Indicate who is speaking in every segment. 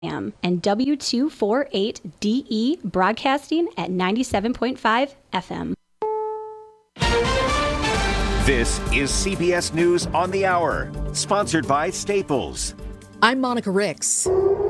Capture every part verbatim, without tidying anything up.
Speaker 1: and W two forty-eight D E broadcasting at ninety-seven point five F M.
Speaker 2: This is C B S News on the Hour, sponsored by Staples.
Speaker 3: I'm Monica Ricks.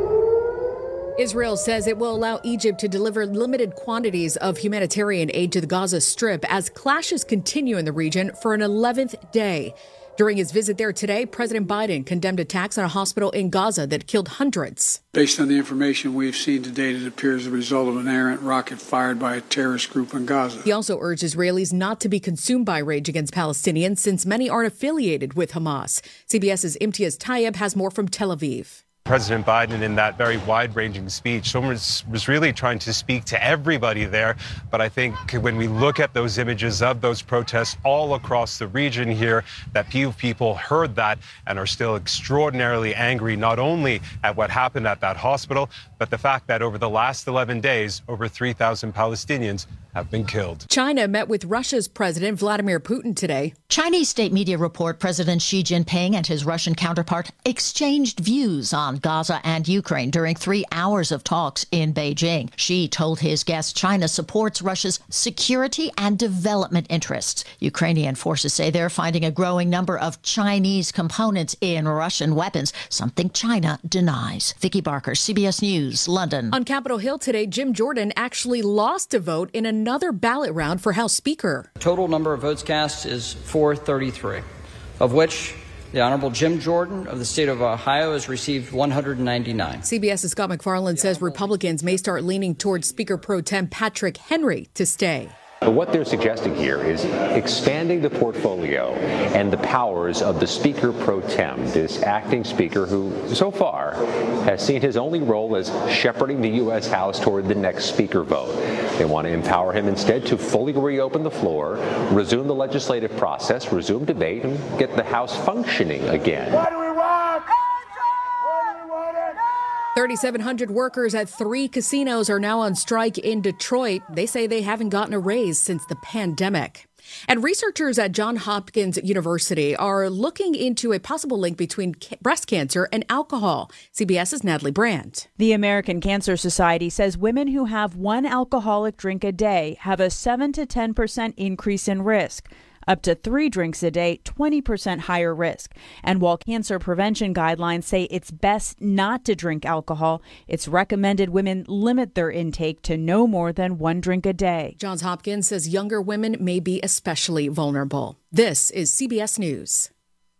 Speaker 3: Israel says it will allow Egypt to deliver limited quantities of humanitarian aid to the Gaza Strip as clashes continue in the region for an eleventh day. During his visit there today, President Biden condemned attacks on a hospital in Gaza that killed hundreds.
Speaker 4: Based on the information we've seen to date, it appears the result of an errant rocket fired by a terrorist group in Gaza.
Speaker 3: He also urged Israelis not to be consumed by rage against Palestinians since many aren't affiliated with Hamas. CBS's Imtiaz Tayeb has more from Tel Aviv.
Speaker 5: President Biden, in that very wide-ranging speech, was, was really trying to speak to everybody there. But I think when we look at those images of those protests all across the region here, that few people heard that and are still extraordinarily angry, not only at what happened at that hospital, but the fact that over the last eleven days, over three thousand Palestinians have been killed.
Speaker 3: China met with Russia's President Vladimir Putin today.
Speaker 6: Chinese state media report President Xi Jinping and his Russian counterpart exchanged views on Gaza and Ukraine during three hours of talks in Beijing. Xi told his guests China supports Russia's security and development interests. Ukrainian forces say they're finding a growing number of Chinese components in Russian weapons, something China denies. Vicky Barker, C B S News, London.
Speaker 3: On Capitol Hill today, Jim Jordan actually lost a vote in another ballot round for House Speaker.
Speaker 7: Total number of votes cast is four thirty-three, of which the Honorable Jim Jordan of the state of Ohio has received one hundred ninety-nine.
Speaker 3: CBS's Scott McFarland says Republicans may start leaning towards Speaker Pro Tem Patrick Henry to stay.
Speaker 8: But what they're suggesting here is expanding the portfolio and the powers of the Speaker Pro Tem, this acting speaker who, so far, has seen his only role as shepherding the U S House toward the next speaker vote. They want to empower him instead to fully reopen the floor, resume the legislative process, resume debate, and get the House functioning again.
Speaker 9: What do we want?
Speaker 3: thirty-seven hundred workers at three casinos are now on strike in Detroit. They say they haven't gotten a raise since the pandemic. And researchers at Johns Hopkins University are looking into a possible link between ca- breast cancer and alcohol. CBS's Natalie Brandt.
Speaker 10: The American Cancer Society says women who have one alcoholic drink a day have a seven to ten percent increase in risk. Up to three drinks a day, twenty percent higher risk. And while cancer prevention guidelines say it's best not to drink alcohol, it's recommended women limit their intake to no more than one drink a day.
Speaker 3: Johns Hopkins says younger women may be especially vulnerable. This is C B S News.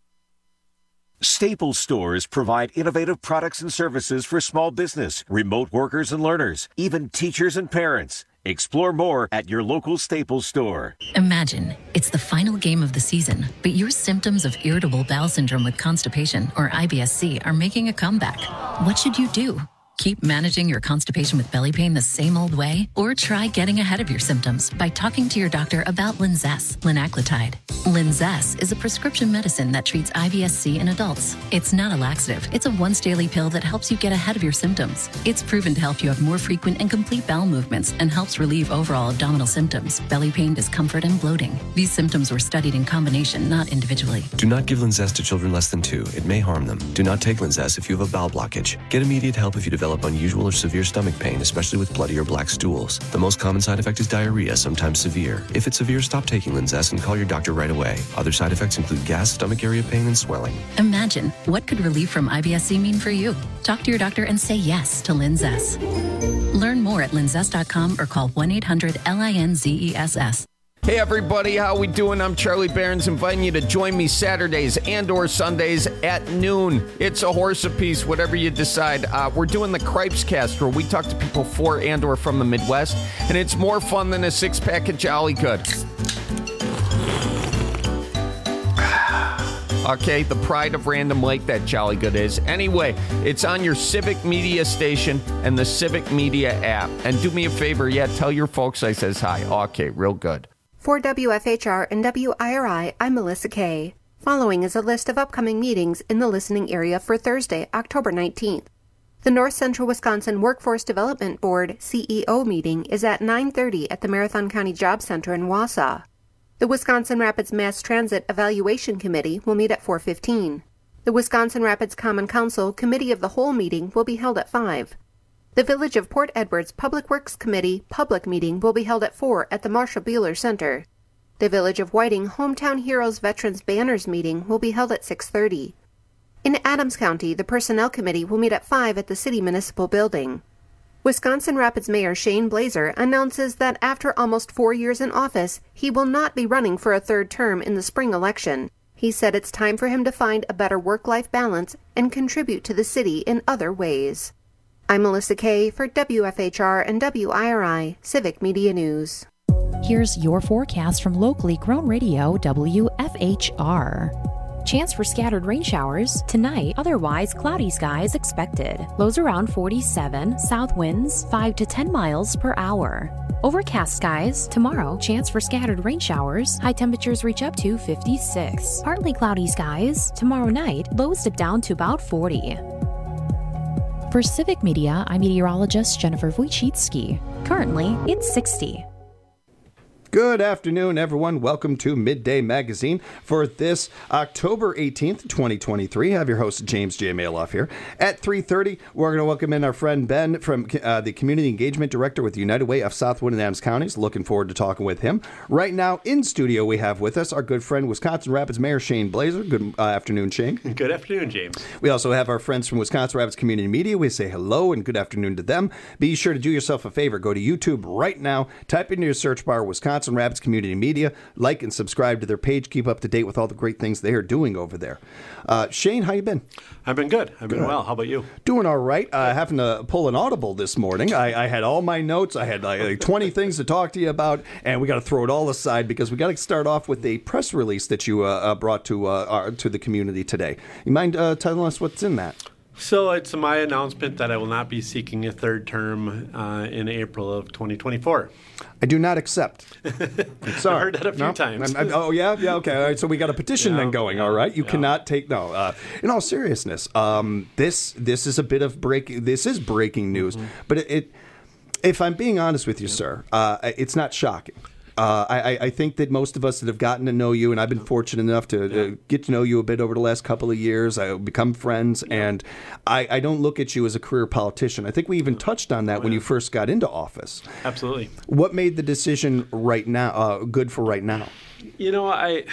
Speaker 2: Staples stores provide innovative products and services for small business, remote workers and learners, even teachers and parents. Explore more at your local Staples store.
Speaker 11: Imagine it's the final game of the season, but your symptoms of irritable bowel syndrome with constipation, or I B S C, are making a comeback. What should you do? Keep managing your constipation with belly pain the same old way? Or try getting ahead of your symptoms by talking to your doctor about Linzess, linaclotide. Linzess is a prescription medicine that treats I B S C in adults. It's not a laxative. It's a once-daily pill that helps you get ahead of your symptoms. It's proven to help you have more frequent and complete bowel movements and helps relieve overall abdominal symptoms, belly pain, discomfort, and bloating. These symptoms were studied in combination, not individually.
Speaker 12: Do not give Linzess to children less than two. It may harm them. Do not take Linzess if you have a bowel blockage. Get immediate help if you develop unusual or severe stomach pain, especially with bloody or black stools. The most common side effect is diarrhea, sometimes severe. If it's severe, stop taking Linzess and call your doctor right away. Other side effects include gas, stomach area pain, and swelling.
Speaker 11: Imagine, what could relief from I B S C mean for you? Talk to your doctor and say yes to Linzess. Learn more at linzess dot com or call one eight hundred L I N Z E S S.
Speaker 13: Hey everybody, how we doing? I'm Charlie Barons, inviting you to join me Saturdays and or Sundays at noon. It's a horse apiece, whatever you decide. Uh, we're doing the Cripes Cast, where we talk to people for and or from the Midwest, and it's more fun than a six-pack of Jolly Good. Okay, the pride of Random Lake, that Jolly Good is. Anyway, it's on your Civic Media station and the Civic Media app. And do me a favor, yeah, tell your folks I says hi. Okay, real good.
Speaker 14: For W F H R and W I R I, I'm Melissa Kay. Following is a list of upcoming meetings in the listening area for Thursday, October nineteenth. The North Central Wisconsin Workforce Development Board C E O meeting is at nine thirty at the Marathon County Job Center in Wausau. The Wisconsin Rapids Mass Transit Evaluation Committee will meet at four fifteen. The Wisconsin Rapids Common Council Committee of the Whole meeting will be held at five. The Village of Port Edwards Public Works Committee public meeting will be held at four at the Marshall Buehler Center. The Village of Whiting Hometown Heroes Veterans Banners meeting will be held at six thirty. In Adams County, the Personnel Committee will meet at five at the City Municipal Building. Wisconsin Rapids Mayor Shane Blazer announces that after almost four years in office, he will not be running for a third term in the spring election. He said it's time for him to find a better work-life balance and contribute to the city in other ways. I'm Melissa Kay for W F H R and W I R I Civic Media News.
Speaker 9: Here's your forecast from locally grown radio W F H R. Chance for scattered rain showers tonight, otherwise cloudy skies expected. Lows around forty-seven, south winds five to ten miles per hour. Overcast skies tomorrow, chance for scattered rain showers. High temperatures reach up to fifty-six. Partly cloudy skies tomorrow night, lows dip down to about forty. For Civic Media, I'm meteorologist Jennifer Wojcicki. Currently, it's sixty.
Speaker 15: Good afternoon, everyone. Welcome to Midday Magazine for this October eighteenth, twenty twenty-three. I have your host, James J. Maloff here. At three thirty, we're going to welcome in our friend Ben from uh, the Community Engagement Director with the United Way of Southwood and Adams Counties. Looking forward to talking with him. Right now, in studio, we have with us our good friend, Wisconsin Rapids Mayor Shane Blazer. Good uh, afternoon, Shane.
Speaker 16: Good afternoon, James.
Speaker 15: We also have our friends from Wisconsin Rapids Community Media. We say hello and good afternoon to them. Be sure to do yourself a favor. Go to YouTube right now. Type into your search bar Wisconsin Rapids Community Media. Like and subscribe to their page. Keep up to date with all the great things they are doing over there. Uh, Shane, how you been?
Speaker 16: I've been good. I've been good. Well. How about you?
Speaker 15: Doing all right. Uh, having to pull an audible this morning. I, I had all my notes. I had like twenty things to talk to you about, and we got to throw it all aside because we got to start off with a press release that you uh, uh, brought to uh, our, to the community today. You mind uh, telling us what's in that?
Speaker 16: So it's my announcement that I will not be seeking a third term uh, in April of twenty twenty-four.
Speaker 15: I do not accept. Sorry.
Speaker 16: I heard that a few
Speaker 15: no?
Speaker 16: times.
Speaker 15: I'm, I'm, oh, yeah? Yeah, okay. All right. So we got a petition yeah, then going, yeah, all right? You yeah. cannot take, no. Uh, in all seriousness, um, this this is a bit of breaking, this is breaking news. Mm-hmm. But it, it, if I'm being honest with you, yeah. sir, uh, it's not shocking. Uh, I, I think that most of us that have gotten to know you, and I've been fortunate enough to yeah. uh, get to know you a bit over the last couple of years, I've become friends, yeah. and I, I don't look at you as a career politician. I think we even touched on that oh, when yeah. you first got into office.
Speaker 16: Absolutely.
Speaker 15: What made the decision right now uh, good for right now?
Speaker 16: You know, I...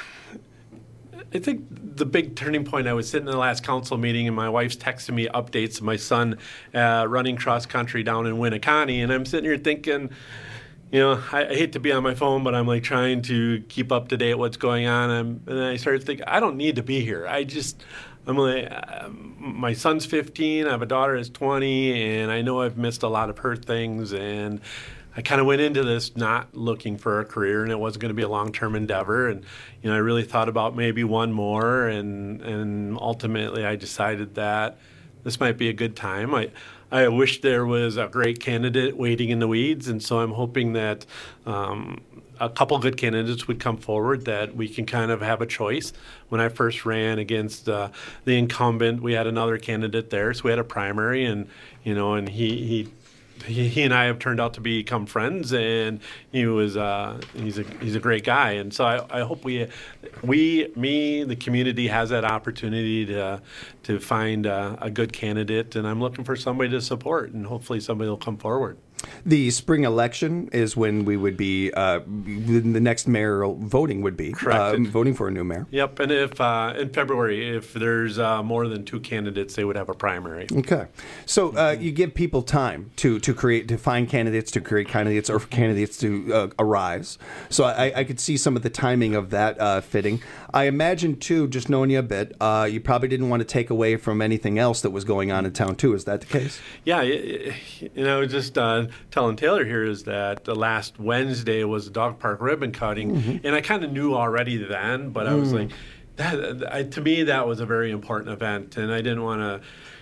Speaker 16: I think the big turning point, I was sitting in the last council meeting and my wife's texting me updates of my son uh, running cross country down in Winneconne, and I'm sitting here thinking, you know, I, I hate to be on my phone, but I'm like trying to keep up to date what's going on. I'm, and I started thinking, I don't need to be here. I just, I'm like, uh, my son's fifteen, I have a daughter that's twenty, and I know I've missed a lot of her things, and I kind of went into this not looking for a career, and it wasn't going to be a long-term endeavor. And, you know, I really thought about maybe one more, and and ultimately I decided that this might be a good time. I I wish there was a great candidate waiting in the weeds, and so I'm hoping that um, a couple good candidates would come forward that we can kind of have a choice. When I first ran against uh, the incumbent, we had another candidate there, so we had a primary, and you know, and he he. He, he and I have turned out to become friends, and he was uh, he's a he's a great guy, and so I, I hope we we me the community has that opportunity to to find a, a good candidate, and I'm looking for somebody to support, and hopefully somebody will come forward.
Speaker 15: The spring election is when we would be, uh, the next mayoral voting would be.
Speaker 16: Correct.
Speaker 15: Uh, voting for a new mayor.
Speaker 16: Yep, and if uh, in February, if there's uh, more than two candidates, they would have a primary.
Speaker 15: Okay. So uh, you give people time to, to create, to find candidates, to create candidates, or for candidates to uh, arise. So I, I could see some of the timing of that uh, fitting. I imagine, too, just knowing you a bit, uh, you probably didn't want to take away from anything else that was going on in town, too. Is that the case?
Speaker 16: Yeah, you know, just... Uh, telling Taylor here is that the last Wednesday was the dog park ribbon cutting, mm-hmm. and I kind of knew already then, but I was mm. like, that, I, to me that was a very important event, and I didn't want to,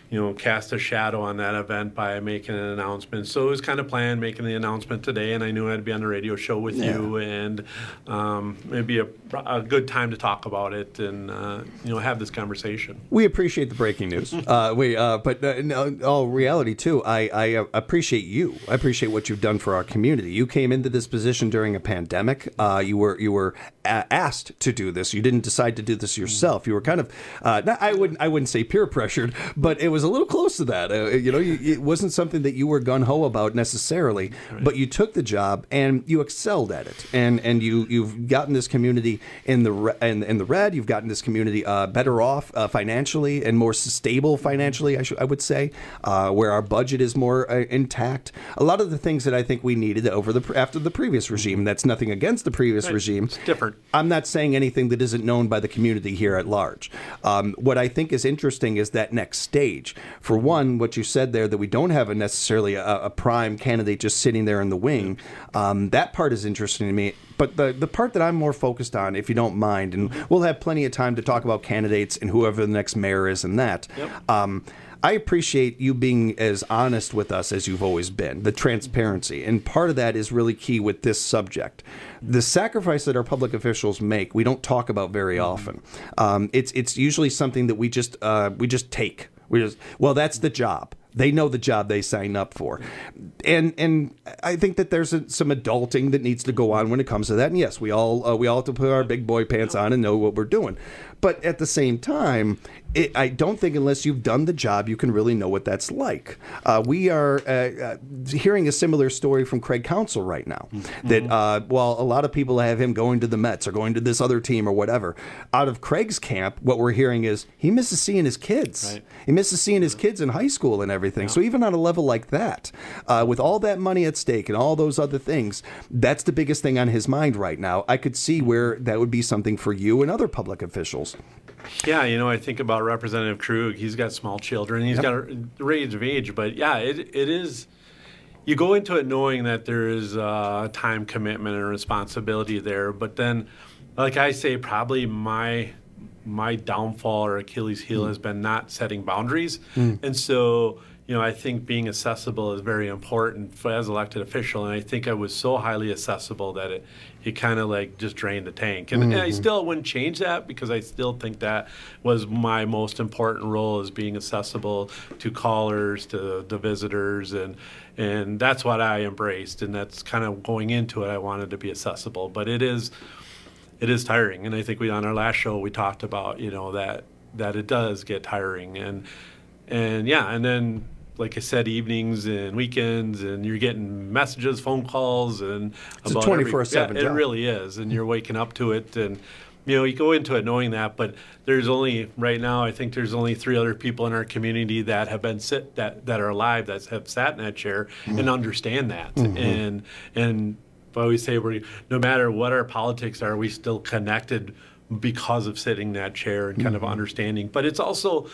Speaker 16: you know, cast a shadow on that event by making an announcement. So it was kind of planned making the announcement today, and I knew I'd be on the radio show with yeah. you, and um, it'd be a, a good time to talk about it and, uh, you know, have this conversation.
Speaker 15: We appreciate the breaking news. uh, we, uh, but uh, in all reality, too, I, I uh, appreciate you. I appreciate what you've done for our community. You came into this position during a pandemic. Uh, you were you were a- asked to do this. You didn't decide to do this yourself. You were kind of, uh, not, I wouldn't I wouldn't say peer pressured, but it was a little close to that. Uh, you know, you, it wasn't something that you were gung-ho about necessarily, right. but you took the job and you excelled at it. And and you, you've gotten this community in the re- in, in the red. You've gotten this community uh, better off uh, financially and more stable financially, I, should, I would say, uh, where our budget is more uh, intact. A lot of the things that I think we needed over the after the previous regime. That's nothing against the previous
Speaker 16: right.
Speaker 15: regime.
Speaker 16: It's different.
Speaker 15: I'm not saying anything that isn't known by the community here at large. Um, what I think is interesting is that next stage. For one, what you said there, that we don't have a necessarily a, a prime candidate just sitting there in the wing. Um, that part is interesting to me. But the, the part that I'm more focused on, if you don't mind, and we'll have plenty of time to talk about candidates and whoever the next mayor is and that. Yep. Um, I appreciate you being as honest with us as you've always been, the transparency. And part of that is really key with this subject. The sacrifice that our public officials make, we don't talk about very often. Um, it's it's usually something that we just uh, we just take. We just, well, that's the job. They know the job they sign up for. And and I think that there's a, some adulting that needs to go on when it comes to that. And yes, we all uh, we all have to put our big boy pants on and know what we're doing. But at the same time, it, I don't think unless you've done the job, you can really know what that's like. Uh, we are uh, uh, hearing a similar story from Craig Counsell right now. Mm-hmm. That uh, while a lot of people have him going to the Mets or going to this other team or whatever, out of Craig's camp, what we're hearing is he misses seeing his kids. Right. He misses seeing his kids in high school and everything. Yeah. So even on a level like that, uh, with all that money at stake and all those other things, that's the biggest thing on his mind right now. I could see where that would be something for you and other public officials.
Speaker 16: Yeah, you know, I think about Representative Krug. He's got small children. He's yep. got a range of age. But, yeah, it it is – you go into it knowing that there is a time commitment and responsibility there. But then, like I say, probably my my downfall or Achilles heel mm. has been not setting boundaries. Mm. And so – you know, I think being accessible is very important for, as elected official, and I think I was so highly accessible that it, it kind of like just drained the tank. And, mm-hmm. and I still wouldn't change that because I still think that was my most important role, is being accessible to callers, to the visitors, and and that's what I embraced. And that's kind of going into it. I wanted to be accessible, but it is it is tiring. And I think we on our last show we talked about you know that that it does get tiring, and and yeah, and then. Like I said, evenings and weekends, and you're getting messages, phone calls, and
Speaker 15: it's about a twenty-four seven
Speaker 16: yeah,
Speaker 15: job.
Speaker 16: It really is, and you're waking up to it, and you know you go into it knowing that. But there's only right now, I think there's only three other people in our community that have been sit that that are alive that have sat in that chair mm-hmm. and understand that, mm-hmm. and and I always say we no matter what our politics are, we still connected because of sitting in that chair and kind mm-hmm. of understanding. But it's also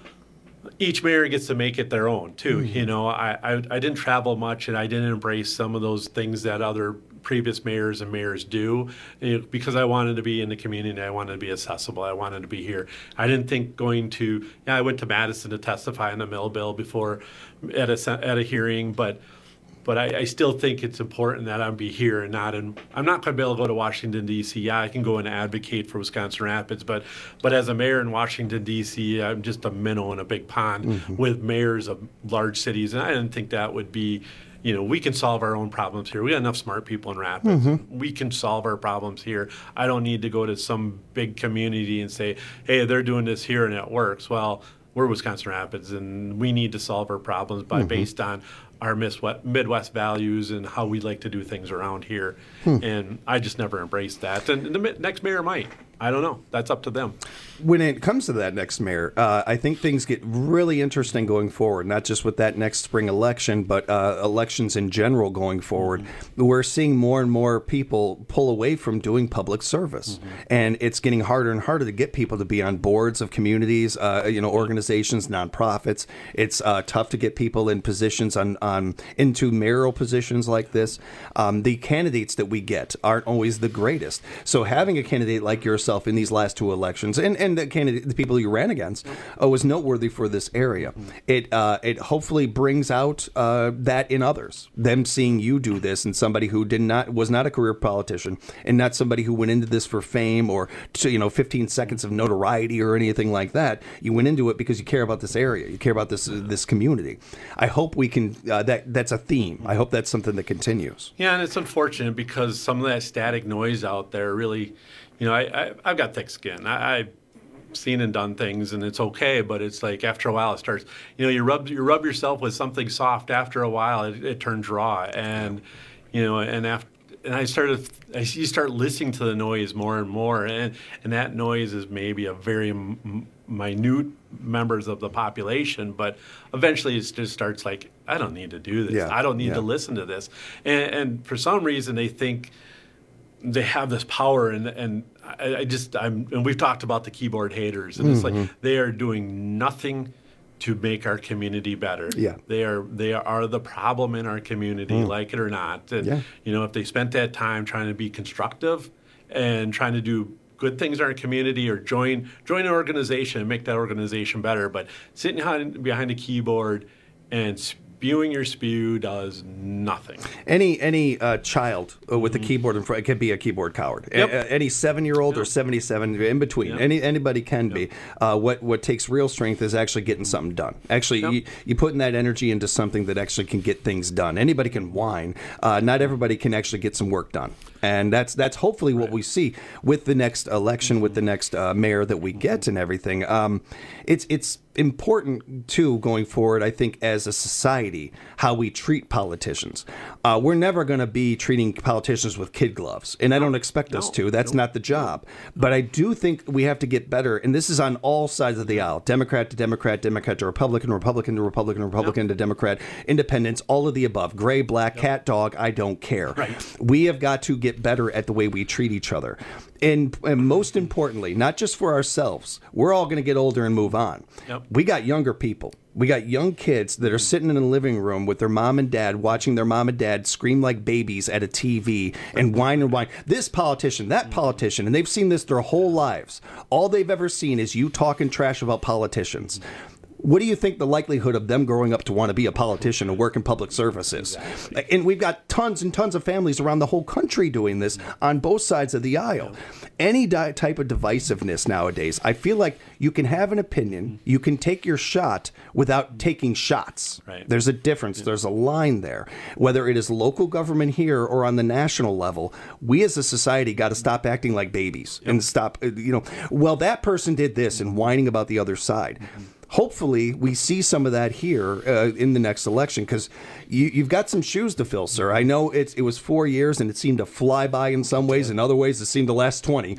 Speaker 16: each mayor gets to make it their own too. Mm-hmm. You know, I, I I didn't travel much, and I didn't embrace some of those things that other previous mayors and mayors do, you know, because I wanted to be in the community. I wanted to be accessible. I wanted to be here. I didn't think going to. Yeah, I went to Madison to testify on the mill bill before at a at a hearing, but. But I, I still think it's important that I be here and not in. I'm not going to be able to go to Washington, D C Yeah, I can go and advocate for Wisconsin Rapids, but but as a mayor in Washington, D C, I'm just a minnow in a big pond mm-hmm. with mayors of large cities, and I didn't think that would be. You know, we can solve our own problems here. We got enough smart people in Rapids. Mm-hmm. We can solve our problems here. I don't need to go to some big community and say, hey, they're doing this here and it works. Well, we're Wisconsin Rapids, and we need to solve our problems by mm-hmm. based on our Midwest values and how we like to do things around here. Hmm. And I just never embraced that. And the next mayor might. I don't know. That's up to them.
Speaker 15: When it comes to that next mayor, uh, I think things get really interesting going forward, not just with that next spring election, but uh, elections in general going forward. Mm-hmm. We're seeing more and more people pull away from doing public service. Mm-hmm. And it's getting harder and harder to get people to be on boards of communities, uh, you know, organizations, nonprofits. It's uh, tough to get people in positions on, on into mayoral positions like this. Um, the candidates that we get aren't always the greatest. So having a candidate like yourself yourself in these last two elections, and, and the candidate, the people you ran against, uh, was noteworthy for this area. It uh, it hopefully brings out uh, that in others, them seeing you do this, and somebody who did not was not a career politician, and not somebody who went into this for fame or to, you know fifteen seconds of notoriety or anything like that. You went into it because you care about this area, you care about this uh, this community. I hope we can. Uh, that that's a theme. I hope that's something that continues.
Speaker 16: Yeah, and it's unfortunate because some of that static noise out there really, you know, I, I I've got thick skin. I, I've seen and done things, and it's okay. But it's like after a while, it starts. You know, you rub you rub yourself with something soft. After a while, it, it turns raw, and you know, and after. And I started, I, you start listening to the noise more and more, and, and that noise is maybe a very m- minute members of the population, but eventually it just starts like, I don't need to do this.
Speaker 15: Yeah,
Speaker 16: I don't need
Speaker 15: yeah.
Speaker 16: to listen to this. And, and for some reason, they think they have this power, and and I, I just, I'm, and we've talked about the keyboard haters, and it's
Speaker 15: Mm-hmm.
Speaker 16: like they are doing nothing to make our community better.
Speaker 15: Yeah.
Speaker 16: They are they are the problem in our community,
Speaker 15: Mm.
Speaker 16: like it or not. And
Speaker 15: Yeah.
Speaker 16: you know, if they spent that time trying to be constructive and trying to do good things in our community, or join join an organization and make that organization better, but sitting behind, behind a keyboard and spewing your spew does nothing.
Speaker 15: Any any uh, child uh, with a keyboard in front, it could be a keyboard coward.
Speaker 16: Yep.
Speaker 15: A- a- any seven-year-old or seventy-seven, in between.
Speaker 16: Yep.
Speaker 15: Any Anybody can be. Uh, what what takes real strength is actually getting something done. Actually,
Speaker 16: Yep.
Speaker 15: you, you putting that energy into something that actually can get things done. Anybody can whine. Uh, not everybody can actually get some work done. And that's that's hopefully what we see with the next election, with the next uh, mayor that we get and everything. Um, it's it's important, too, going forward, I think, as a society, how we treat politicians. Uh, we're never going to be treating politicians with kid gloves, and I don't expect us to. That's not the job. But I do think we have to get better, and this is on all sides of the aisle, Democrat to Democrat, Democrat to Republican, Republican to Republican, Republican to Democrat, independents, all of the above, gray, black, cat, dog, I don't care.
Speaker 16: Right.
Speaker 15: We have got to get better at the way we treat each other. And, and most importantly, not just for ourselves, we're all going to get older and move on.
Speaker 16: Yep.
Speaker 15: We got younger people. We got young kids that are sitting in a living room with their mom and dad, watching their mom and dad scream like babies at a T V and whine and whine. This politician, that politician, and they've seen this their whole lives. All they've ever seen is you talking trash about politicians. What do you think the likelihood of them growing up to want to be a politician and work in public service is? Exactly. And we've got tons and tons of families around the whole country doing this on both sides of the aisle. Any di- type of divisiveness nowadays, I feel like you can have an opinion, you can take your shot without taking shots.
Speaker 16: Right.
Speaker 15: There's a difference. Yeah. There's a line there. Whether it is local government here or on the national level, we as a society got to stop acting like babies. Yep. And stop, you know, well, that person did this and whining about the other side. Mm-hmm. Hopefully, we see some of that here uh, in the next election, because you, you've got some shoes to fill, sir. I know it's, it was four years, and it seemed to fly by in some ways. In other ways, it seemed to last twenty.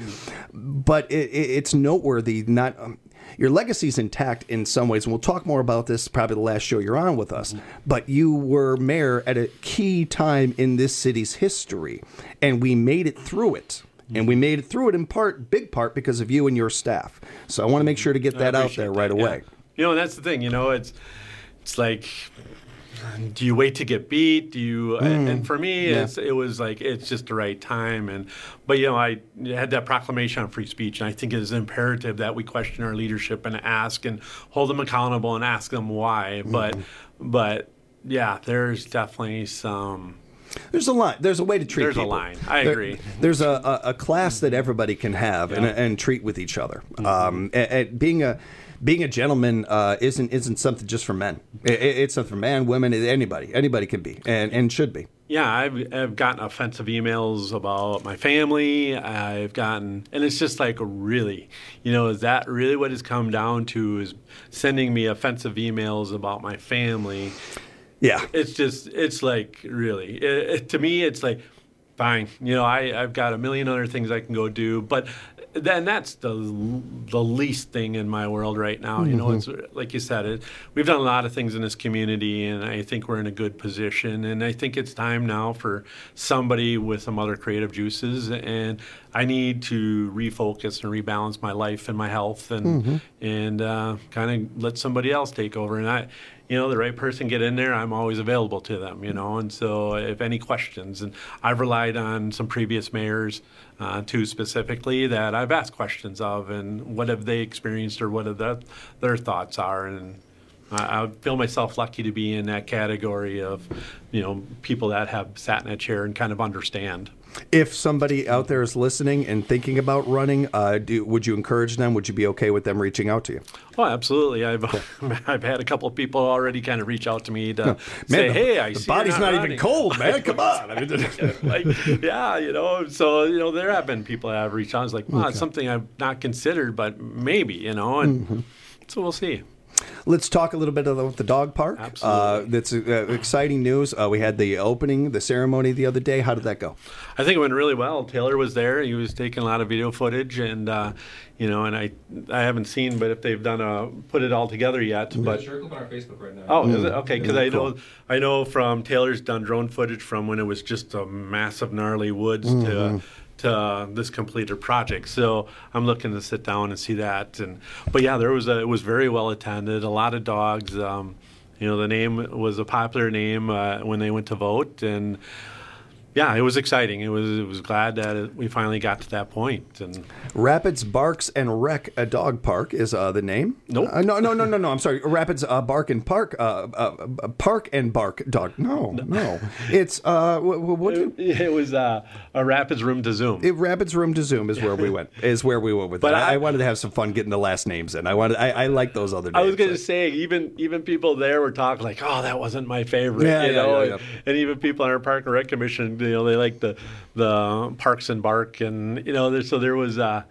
Speaker 15: But it, it, it's noteworthy. Not um, your legacy's intact in some ways, and we'll talk more about this probably the last show you're on with us. But you were mayor at a key time in this city's history, and we made it through it. And we made it through it in part, big part, because of you and your staff. So I want to make sure to get that out there right
Speaker 16: that,
Speaker 15: away.
Speaker 16: Yeah. You know, and that's the thing. You know, it's it's like, do you wait to get beat? Do you? Mm. And for me,
Speaker 15: Yeah.
Speaker 16: it's, it was like it's just the right time. And but you know, I had that proclamation on free speech, and I think it is imperative that we question our leadership and ask and hold them accountable and ask them why. Mm. But but yeah, there's definitely some.
Speaker 15: There's a line. There's a way to treat
Speaker 16: There's
Speaker 15: people.
Speaker 16: There's a line. I
Speaker 15: there,
Speaker 16: agree.
Speaker 15: There's a, a, a class that everybody can have
Speaker 16: Yeah.
Speaker 15: and, and treat with each other.
Speaker 16: Mm-hmm.
Speaker 15: Um, and, and being a being a gentleman uh, isn't isn't something just for men. It, it's something for men, women, anybody. Anybody can be and, and should be.
Speaker 16: Yeah, I've, I've gotten offensive emails about my family. I've gotten, and it's just like, really, you know, is that really what it's come down to, is sending me offensive emails about my family?
Speaker 15: Yeah.
Speaker 16: It's just, it's like, really, it, it, to me, it's like, fine. You know, I, I've got a million other things I can go do, but then that's the the least thing in my world right now. Mm-hmm. You know, it's like you said, it, we've done a lot of things in this community, and I think we're in a good position. And I think it's time now for somebody with some other creative juices. And I need to refocus and rebalance my life and my health, and mm-hmm. and uh, kind of let somebody else take over. And I, you know, the right person get in there, I'm always available to them, you know. And so if any questions, and I've relied on some previous mayors, uh, too, specifically, that I've asked questions of, and what have they experienced or what have the, their thoughts are. And I, I feel myself lucky to be in that category of, you know, people that have sat in a chair and kind of understand.
Speaker 15: If somebody out there is listening and thinking about running, uh, do, would you encourage them? Would you be okay with them reaching out to you?
Speaker 16: Oh, absolutely. I've I've had a couple of people already kind of reach out to me to
Speaker 15: Man,
Speaker 16: say,
Speaker 15: the,
Speaker 16: "Hey, I
Speaker 15: the
Speaker 16: see
Speaker 15: body's
Speaker 16: you're
Speaker 15: not,
Speaker 16: not
Speaker 15: even cold, man. Come on." I mean,
Speaker 16: like, yeah, you know. So you know, there have been people that have reached out. It's like, well,
Speaker 15: Okay.
Speaker 16: it's something I've not considered, but maybe, you know. And
Speaker 15: Mhm.
Speaker 16: so we'll see.
Speaker 15: Let's talk a little bit about the dog park.
Speaker 16: Absolutely.
Speaker 15: Uh, that's uh, exciting news. Uh, we had the opening, the ceremony the other day. How did that go?
Speaker 16: I think it went really well. Taylor was there. He was taking a lot of video footage, and uh, you know, and I I haven't seen, but if they've done a put it all together yet. But
Speaker 17: Sure, click on our Facebook right now.
Speaker 16: oh, is it okay? Because
Speaker 15: Mm,
Speaker 16: I know
Speaker 15: cool.
Speaker 16: I know from Taylor's done drone footage from when it was just a massive gnarly woods
Speaker 15: Mhm.
Speaker 16: to. To uh, this completed project, so I'm looking to sit down and see that. And but yeah, there was a, it was very well attended. A lot of dogs. Um, you know, the name was a popular name uh, when they went to vote, and yeah, it was exciting. It was it was glad that it, we finally got to that point. And
Speaker 15: Rapids Barks and Rec a Dog Park is uh, the name.
Speaker 16: Nope.
Speaker 15: Uh, no, no, no, no, no. I'm sorry. Rapids uh, Bark and Park. Uh, uh, uh, Park and Bark Dog. No, no. It's uh, what? what
Speaker 16: it, it was uh, a Rapids Room to Zoom.
Speaker 15: It, Rapids Room to Zoom is where we went. Is where we went with
Speaker 16: But
Speaker 15: it. I,
Speaker 16: I-
Speaker 15: I wanted to have some fun getting the last names in. I wanted. I, I like those other names.
Speaker 16: I was going to say, even even people there were talking like, "Oh, that wasn't my favorite,"
Speaker 15: Yeah,
Speaker 16: you
Speaker 15: yeah,
Speaker 16: know,
Speaker 15: yeah, yeah.
Speaker 16: And, and even people on our Park and Rec Commission, you know, they like the the Parks and Bark, and you know, there, so there was. Uh,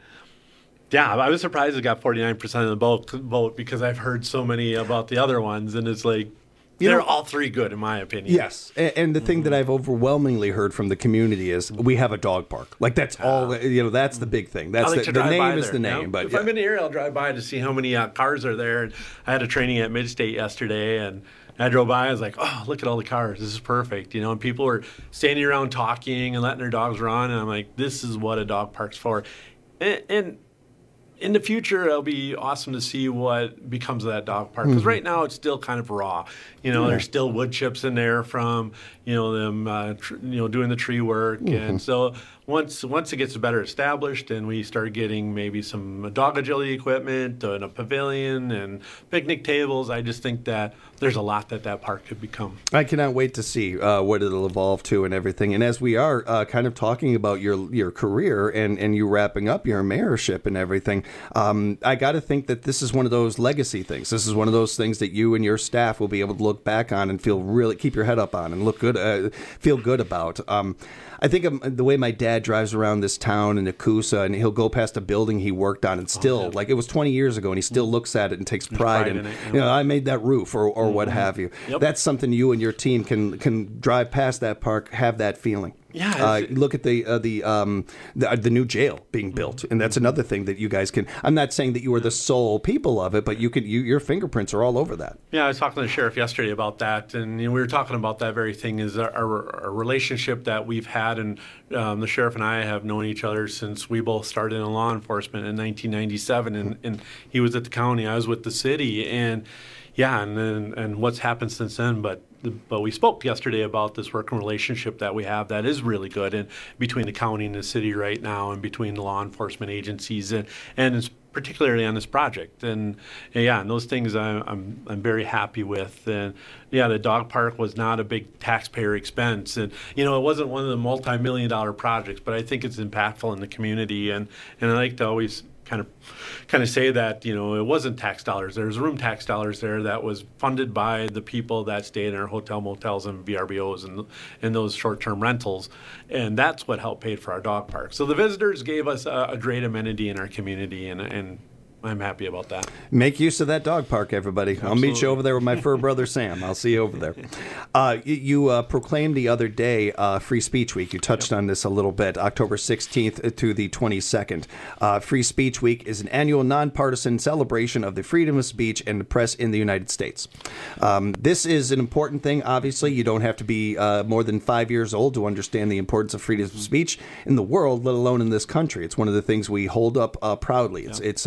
Speaker 16: yeah, I was surprised it got forty-nine percent of the vote, vote because I've heard so many about the other ones, and it's like
Speaker 15: You
Speaker 16: they're
Speaker 15: know-
Speaker 16: all three good in my opinion.
Speaker 15: Yes, and, and the thing that I've overwhelmingly heard from the community is we have a dog park. Like that's all. You know, that's the big thing. That's
Speaker 16: I like
Speaker 15: the,
Speaker 16: to
Speaker 15: the
Speaker 16: drive by
Speaker 15: name is
Speaker 16: there,
Speaker 15: the
Speaker 16: you know?
Speaker 15: name. But
Speaker 16: if
Speaker 15: yeah.
Speaker 16: I'm in the area, I'll drive by to see how many uh, cars are there. And I had a training at Midstate yesterday, and I drove by. I was like, "Oh, look at all the cars! This is perfect." You know, and people were standing around talking and letting their dogs run, and I'm like, "This is what a dog park's for." And, and in the future, it'll be awesome to see what becomes of that dog park. Because
Speaker 15: Mhm.
Speaker 16: right now, it's still kind of raw. You know,
Speaker 15: Yeah.
Speaker 16: there's still wood chips in there from, you know, them, uh, tr- you know, doing the tree work.
Speaker 15: Mhm.
Speaker 16: And so once once it gets better established and we start getting maybe some dog agility equipment and a pavilion and picnic tables, I just think that there's a lot that that park could become.
Speaker 15: I cannot wait to see uh, what it'll evolve to and everything. And as we are uh, kind of talking about your your career and, and you wrapping up your mayorship and everything, um, I got to think that this is one of those legacy things. This is one of those things that you and your staff will be able to look back on and feel really keep your head up on and look good, uh, feel good about. Um, I think um, the way my dad drives around this town in Nakusa, and he'll go past a building he worked on, and still, like it was twenty years ago, and he still looks at it and takes pride,
Speaker 16: pride
Speaker 15: in,
Speaker 16: in it, yeah.
Speaker 15: you know, I made that roof or, or what
Speaker 16: Mhm.
Speaker 15: have you.
Speaker 16: Yep.
Speaker 15: That's something you and your team can can drive past that park, have that feeling.
Speaker 16: Yeah,
Speaker 15: Uh,
Speaker 16: it's-
Speaker 15: look at the uh, the um the, uh, the new jail being built, and that's another thing that you guys can. I'm not saying that you are the sole people of it, but you can. You, your fingerprints are all over that.
Speaker 16: Yeah, I was talking to the sheriff yesterday about that, and you know, we were talking about that very thing is our, our, our relationship that we've had, and um, the sheriff and I have known each other since we both started in law enforcement in nineteen ninety-seven, and, and he was at the county, I was with the city, and yeah, and then and what's happened since then, but. But we spoke yesterday about this working relationship that we have that is really good and between the county and the city right now and between the law enforcement agencies and, and it's particularly on this project. And, and yeah, and those things I, I'm I'm very happy with. And yeah, the dog park was not a big taxpayer expense. And, you know, it wasn't one of the multi-million dollar projects, but I think it's impactful in the community. And, and I like to always kind of kind of say that, you know, it wasn't tax dollars. There's room tax dollars there that was funded by the people that stayed in our hotel, motels, and V R B Os and, and those short-term rentals. And that's what helped pay for our dog park. So the visitors gave us a, a great amenity in our community, and, and I'm happy about that.
Speaker 15: Make use of that dog park, everybody. I'll meet you
Speaker 16: Absolutely.
Speaker 15: over there with my fur brother Sam. I'll see you over there. Uh, you you uh, proclaimed the other day uh, Free Speech Week. You touched on this a little bit, October sixteenth to the twenty-second. Uh, Free Speech Week is an annual nonpartisan celebration of the freedom of speech and the press in the United States. Um, this is an important thing, obviously. You don't have to be uh, more than five years old to understand the importance of freedom of speech in the world, let alone in this country. It's one of the things we hold up uh, proudly. It's, it's something that we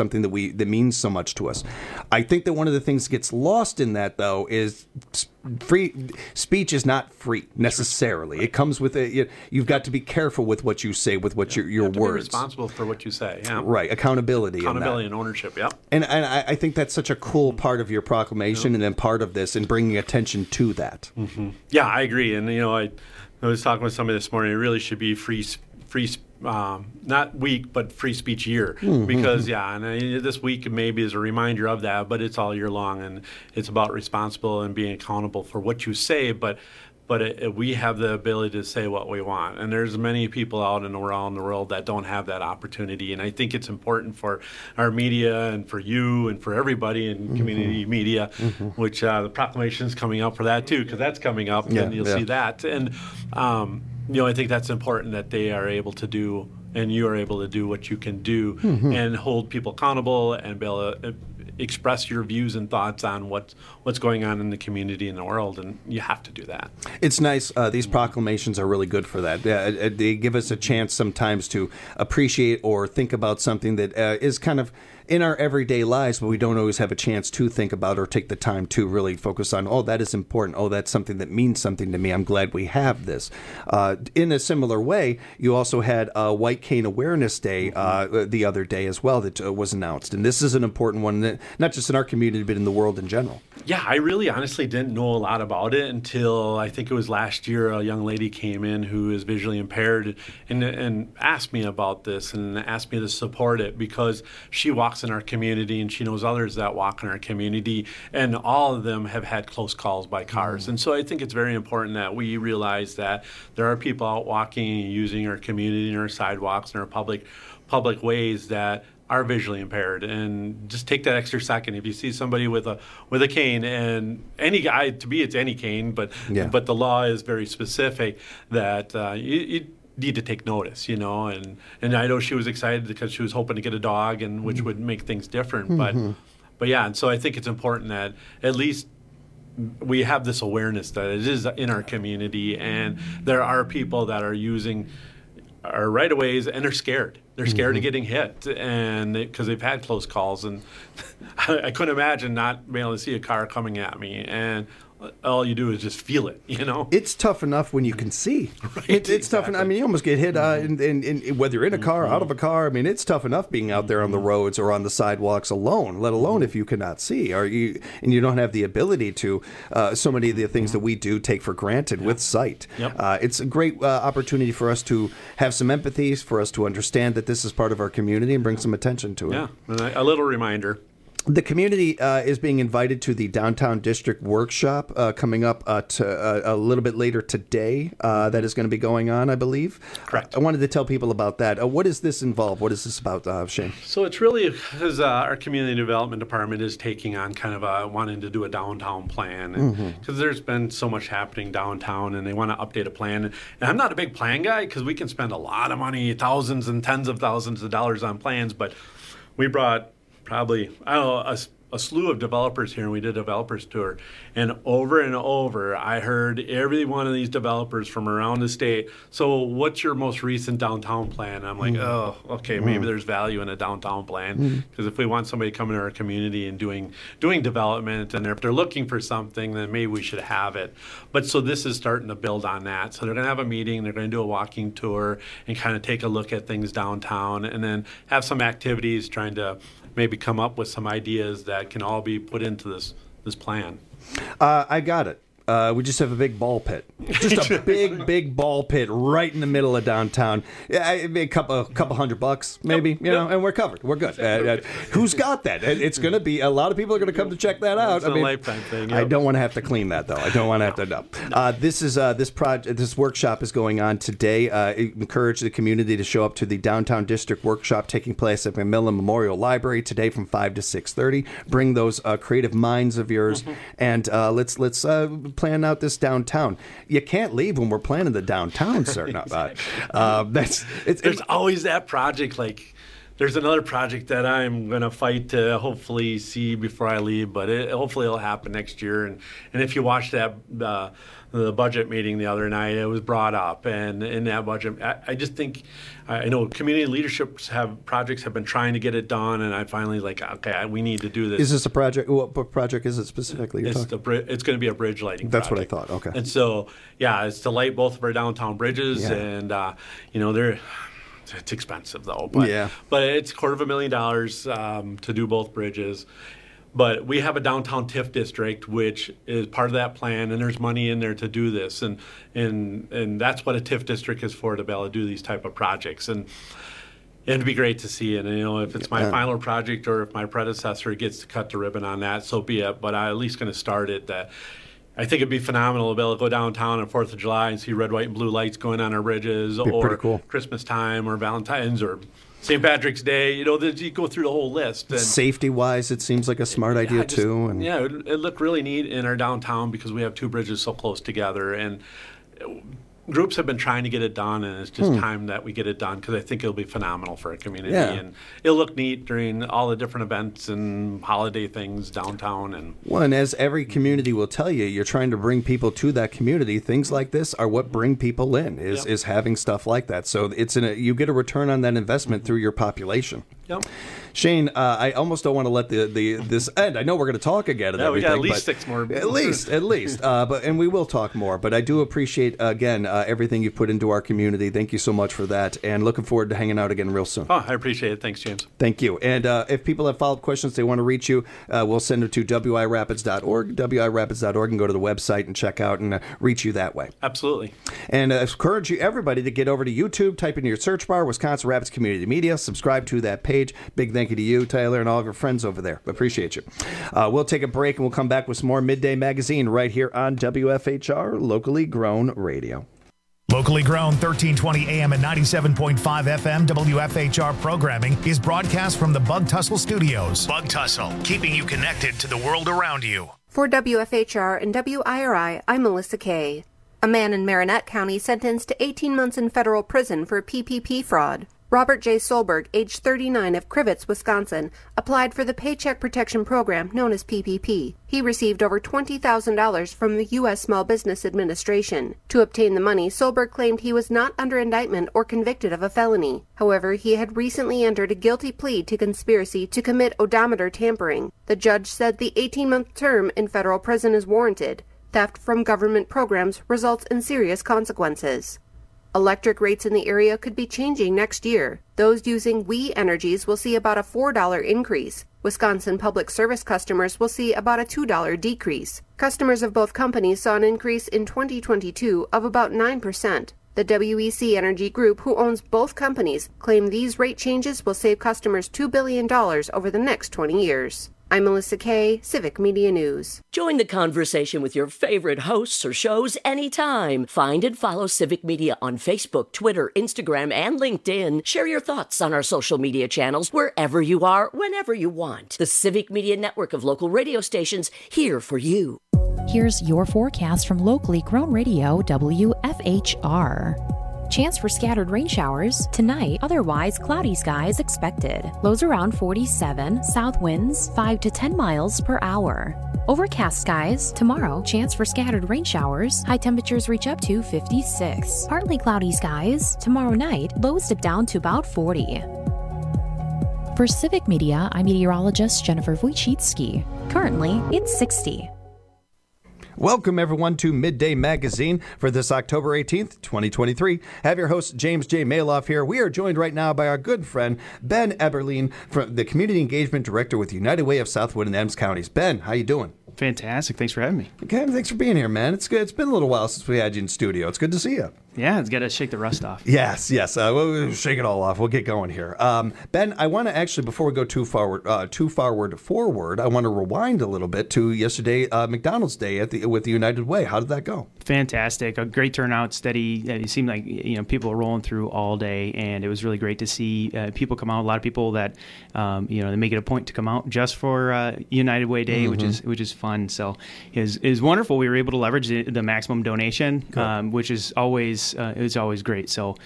Speaker 15: we that means so much to us. I think that one of the things that gets lost in that, though, is free speech is not free necessarily. It comes with a you, you've got to be careful with what you say, with what your your
Speaker 16: you have to
Speaker 15: words.
Speaker 16: Be responsible for what you say. Yeah.
Speaker 15: Right, accountability.
Speaker 16: Accountability and ownership. Yeah.
Speaker 15: And and I, I think that's such a cool part of your proclamation, yep. and then part of this, and bringing attention to that.
Speaker 16: Mm-hmm. Yeah, I agree. And you know, I, I was talking with somebody this morning. It really should be free free. Um, not week, but free speech year. Mm-hmm. Because, yeah, and I, this week maybe is a reminder of that, but it's all year long, and it's about responsible and being accountable for what you say, but but it, it, we have the ability to say what we want. And there's many people out and around the world that don't have that opportunity, and I think it's important for our media and for you and for everybody in mm-hmm. community media, mm-hmm. which uh, the proclamation is coming up for that, too, because that's coming up, yeah, and you'll yeah. see that. And, um, you know, I think that's important that they are able to do, and you are able to do what you can do, mm-hmm. and hold people accountable and be able to express your views and thoughts on what's what's going on in the community and the world, and you have to do that.
Speaker 15: It's nice. Uh, these proclamations are really good for that. Uh, they give us a chance sometimes to appreciate or think about something that uh, is kind of in our everyday lives, but we don't always have a chance to think about or take the time to really focus on, oh, that is important. Oh, that's something that means something to me. I'm glad we have this. Uh, in a similar way, you also had uh, White Cane Awareness Day uh, the other day as well that uh, was announced. And this is an important one, that, not just in our community, but in the world in general.
Speaker 16: Yeah, I really honestly didn't know a lot about it until I think it was last year. A young lady came in who is visually impaired and, and asked me about this and asked me to support it because she walks in our community and she knows others that walk in our community, and all of them have had close calls by cars. Mm. And so I think it's very important that we realize that there are people out walking and using our community and our sidewalks and our public public ways that are visually impaired, and just take that extra second. If you see somebody with a with a cane, and any guy, to me it's any cane, but yeah. but the law is very specific that uh, you, you need to take notice, you know, and, and I know she was excited because she was hoping to get a dog, and which would make things different. Mm-hmm. But but yeah, and so I think it's important that at least we have this awareness that it is in our community, and there are people that are using our right-of-ways and they're scared. They're scared mm-hmm. of getting hit, and because they, they've had close calls, and I, I couldn't imagine not being able to see a car coming at me, and all you do is just feel it, you know?
Speaker 15: It's tough enough when you can see. Right, it, it's exactly. tough enough. I mean, you almost get hit, uh, in, in, in, whether you're in a car, mm-hmm. out of a car. I mean, it's tough enough being out there on the roads or on the sidewalks alone, let alone if you cannot see, or you and you don't have the ability to. Uh, so many of the things that we do take for granted yep. with sight. Yep. Uh, it's a great uh, opportunity for us to have some empathy, for us to understand that this is part of our community and bring some attention to it.
Speaker 16: Yeah, and a little reminder.
Speaker 15: The community uh, is being invited to the Downtown District Workshop uh, coming up uh, to, uh, a little bit later today. Uh, that is going to be going on, I believe.
Speaker 16: Correct.
Speaker 15: I wanted to tell people about that. Uh, what does this involve? What is this about, uh, Shane?
Speaker 16: So it's really because uh, our community development department is taking on kind of a, wanting to do a downtown plan. Because mm-hmm. there's been so much happening downtown, and they want to update a plan. And I'm not a big plan guy because we can spend a lot of money, thousands and tens of thousands of dollars on plans, but we brought probably, I don't know, a, a slew of developers here, and we did a developers tour. And over and over, I heard every one of these developers from around the state, so what's your most recent downtown plan? And I'm like, mm. oh, okay, maybe mm. there's value in a downtown plan. Because mm. if we want somebody coming to our community and doing doing development, and if they're looking for something, then maybe we should have it. But so this is starting to build on that. So they're going to have a meeting, they're going to do a walking tour, and kind of take a look at things downtown, and then have some activities trying to maybe come up with some ideas that can all be put into this this plan.
Speaker 15: Uh, I got it. Uh, we just have a big ball pit. Just a big, big ball pit right in the middle of downtown. Yeah, a couple, a couple hundred bucks, maybe, yep, you know, yep. and we're covered. We're good. Uh, uh, who's got that? It's going to be, a lot of people are going to come to check that out.
Speaker 16: It's
Speaker 15: I
Speaker 16: a
Speaker 15: mean,
Speaker 16: lifetime thing. Yep.
Speaker 15: I don't want to have to clean that, though. I don't want to have to, no. Uh, this is, uh, this project, this workshop is going on today. Uh, encourage the community to show up to the Downtown District Workshop taking place at McMillan Memorial Library today from five to six thirty. Bring those uh, creative minds of yours, mm-hmm. and uh, let's, let's uh, plan out this downtown. You can't leave when we're planning the downtown, sir.
Speaker 16: Exactly.
Speaker 15: uh, uh, that's it's,
Speaker 16: There's
Speaker 15: it's,
Speaker 16: always that project, like there's another project that I'm going to fight to hopefully see before I leave, but it, hopefully it'll happen next year. And, and if you watch that uh, the budget meeting the other night, it was brought up. And in that budget, I, I just think, I know community leaderships have projects have been trying to get it done, and I finally like, okay, we need to do this.
Speaker 15: Is this a project? What project is it specifically? You're
Speaker 16: it's, the, it's going to be a bridge lighting
Speaker 15: That's
Speaker 16: project.
Speaker 15: what I thought, okay.
Speaker 16: And so, yeah, it's to light both of our downtown bridges,
Speaker 15: Yeah.
Speaker 16: and, uh, you know, they're... It's expensive though, but
Speaker 15: Yeah.
Speaker 16: but it's a quarter of a million dollars um, to do both bridges. But we have a downtown TIF district, which is part of that plan, and there's money in there to do this, and and and that's what a TIF district is for, to be able to do these type of projects. And it'd be great to see it. And you know, if it's my
Speaker 15: Yeah.
Speaker 16: final project or if my predecessor gets to cut the ribbon on that, so be it. But I'm at least going to start it. That I think it'd be phenomenal to be able to go downtown on fourth of July and see red, white, and blue lights going on our bridges,
Speaker 15: Be
Speaker 16: or
Speaker 15: pretty cool.
Speaker 16: Christmas time, or Valentine's, or Saint Patrick's Day. You know, you go through the whole list. And
Speaker 15: Safety-wise, it seems like a smart idea,
Speaker 16: I just-
Speaker 15: too. And
Speaker 16: Yeah, it, it looked really neat in our downtown because we have two bridges so close together. And groups have been trying to get it done, and it's just
Speaker 15: Hmm.
Speaker 16: time that we get it done, because I think it'll be phenomenal for our community.
Speaker 15: Yeah.
Speaker 16: And it'll look neat during all the different events and holiday things downtown. And
Speaker 15: Well, and as every community will tell you, you're trying to bring people to that community. Things like this are what bring people in, is
Speaker 16: Yep.
Speaker 15: is having stuff like that. So it's in a, you get a return on that investment through your population.
Speaker 16: Yep.
Speaker 15: Shane, uh, I almost don't want to let the, the this end. I know we're going to talk again and
Speaker 16: Yeah, we got
Speaker 15: everything.
Speaker 16: at least
Speaker 15: but
Speaker 16: six more.
Speaker 15: At least, at least. Uh, but and we will talk more. But I do appreciate again uh, everything you've put into our community. Thank you so much for that, and looking forward to hanging out again real soon.
Speaker 16: Oh, I appreciate it. Thanks, James.
Speaker 15: Thank you. And uh, if people have follow-up questions, they want to reach you, uh, we'll send them to W I rapids dot org, W I rapids dot org, and go to the website and check out and uh, reach you that way.
Speaker 16: Absolutely.
Speaker 15: And I uh, encourage you, everybody, to get over to YouTube, type in your search bar, Wisconsin Rapids Community Media, subscribe to that page. Big thank you to you, Tyler, and all of your friends over there. Appreciate you. Uh, we'll take a break, and we'll come back with some more Midday Magazine right here on W F H R, locally grown radio.
Speaker 17: Locally grown thirteen twenty A M and ninety-seven point five F M W F H R programming is broadcast from the Bug Tussle Studios. Bug Tussle, keeping you connected to the world around you.
Speaker 14: For W F H R and W I R I, I'm Melissa Kay. A man in Marinette County sentenced to eighteen months in federal prison for P P P fraud. Robert J. Solberg, age thirty-nine, of Crivitz, Wisconsin, applied for the Paycheck Protection Program known as P P P. He received over twenty thousand dollars from the U S Small Business Administration. To obtain the money, Solberg claimed he was not under indictment or convicted of a felony. However, he had recently entered a guilty plea to conspiracy to commit odometer tampering. The judge said the eighteen-month term in federal prison is warranted. Theft from government programs results in serious consequences. Electric rates in the area could be changing next year. Those using We Energies will see about a four dollars increase. Wisconsin Public Service customers will see about a two dollars decrease. Customers of both companies saw an increase in twenty twenty-two of about nine percent. The W E C Energy Group, who owns both companies, claim these rate changes will save customers two billion dollars over the next twenty years. I'm Melissa Kay, Civic Media News.
Speaker 18: Join the conversation with your favorite hosts or shows anytime. Find and follow Civic Media on Facebook, Twitter, Instagram, and LinkedIn. Share your thoughts on our social media channels wherever you are, whenever you want. The Civic Media Network of local radio stations, here for you.
Speaker 9: Here's your forecast from locally grown radio W F H R. Chance for scattered rain showers tonight, otherwise cloudy skies expected. Lows around forty-seven, south winds five to ten miles per hour. Overcast skies tomorrow, chance for scattered rain showers. High temperatures reach up to fifty-six. Partly cloudy skies tomorrow night, lows dip down to about forty. For Civic Media, I'm meteorologist Jennifer Wojcicki. Currently, it's sixty.
Speaker 15: Welcome, everyone, to Midday Magazine for this October eighteenth, twenty twenty-three. I have your host, James J. Maloff, here. We are joined right now by our good friend, Ben Eberlein, from the Community Engagement Director with United Way of Southwood and Adams Counties. Ben, how you doing?
Speaker 19: Fantastic. Thanks for having me.
Speaker 15: Okay, thanks for being here, man. It's good. It's been a little while since we had you in studio. It's good to see you.
Speaker 19: Yeah, it's got to shake the rust off.
Speaker 15: Yes, yes. Uh, we'll, we'll shake it all off. We'll get going here. Um, Ben, I want to actually, before we go too forward, uh, too forward, forward, I want to rewind a little bit to yesterday, uh, McDonald's Day at the with the United Way. How did that go?
Speaker 19: Fantastic. A great turnout, steady. It seemed like, you know, people were rolling through all day, and it was really great to see uh, people come out. A lot of people that, um, you know, they make it a point to come out just for uh, United Way Day, mm-hmm. which is which is fun. So it was, it was wonderful. We were able to leverage the, the maximum donation, um, which is always always uh, it's always great. So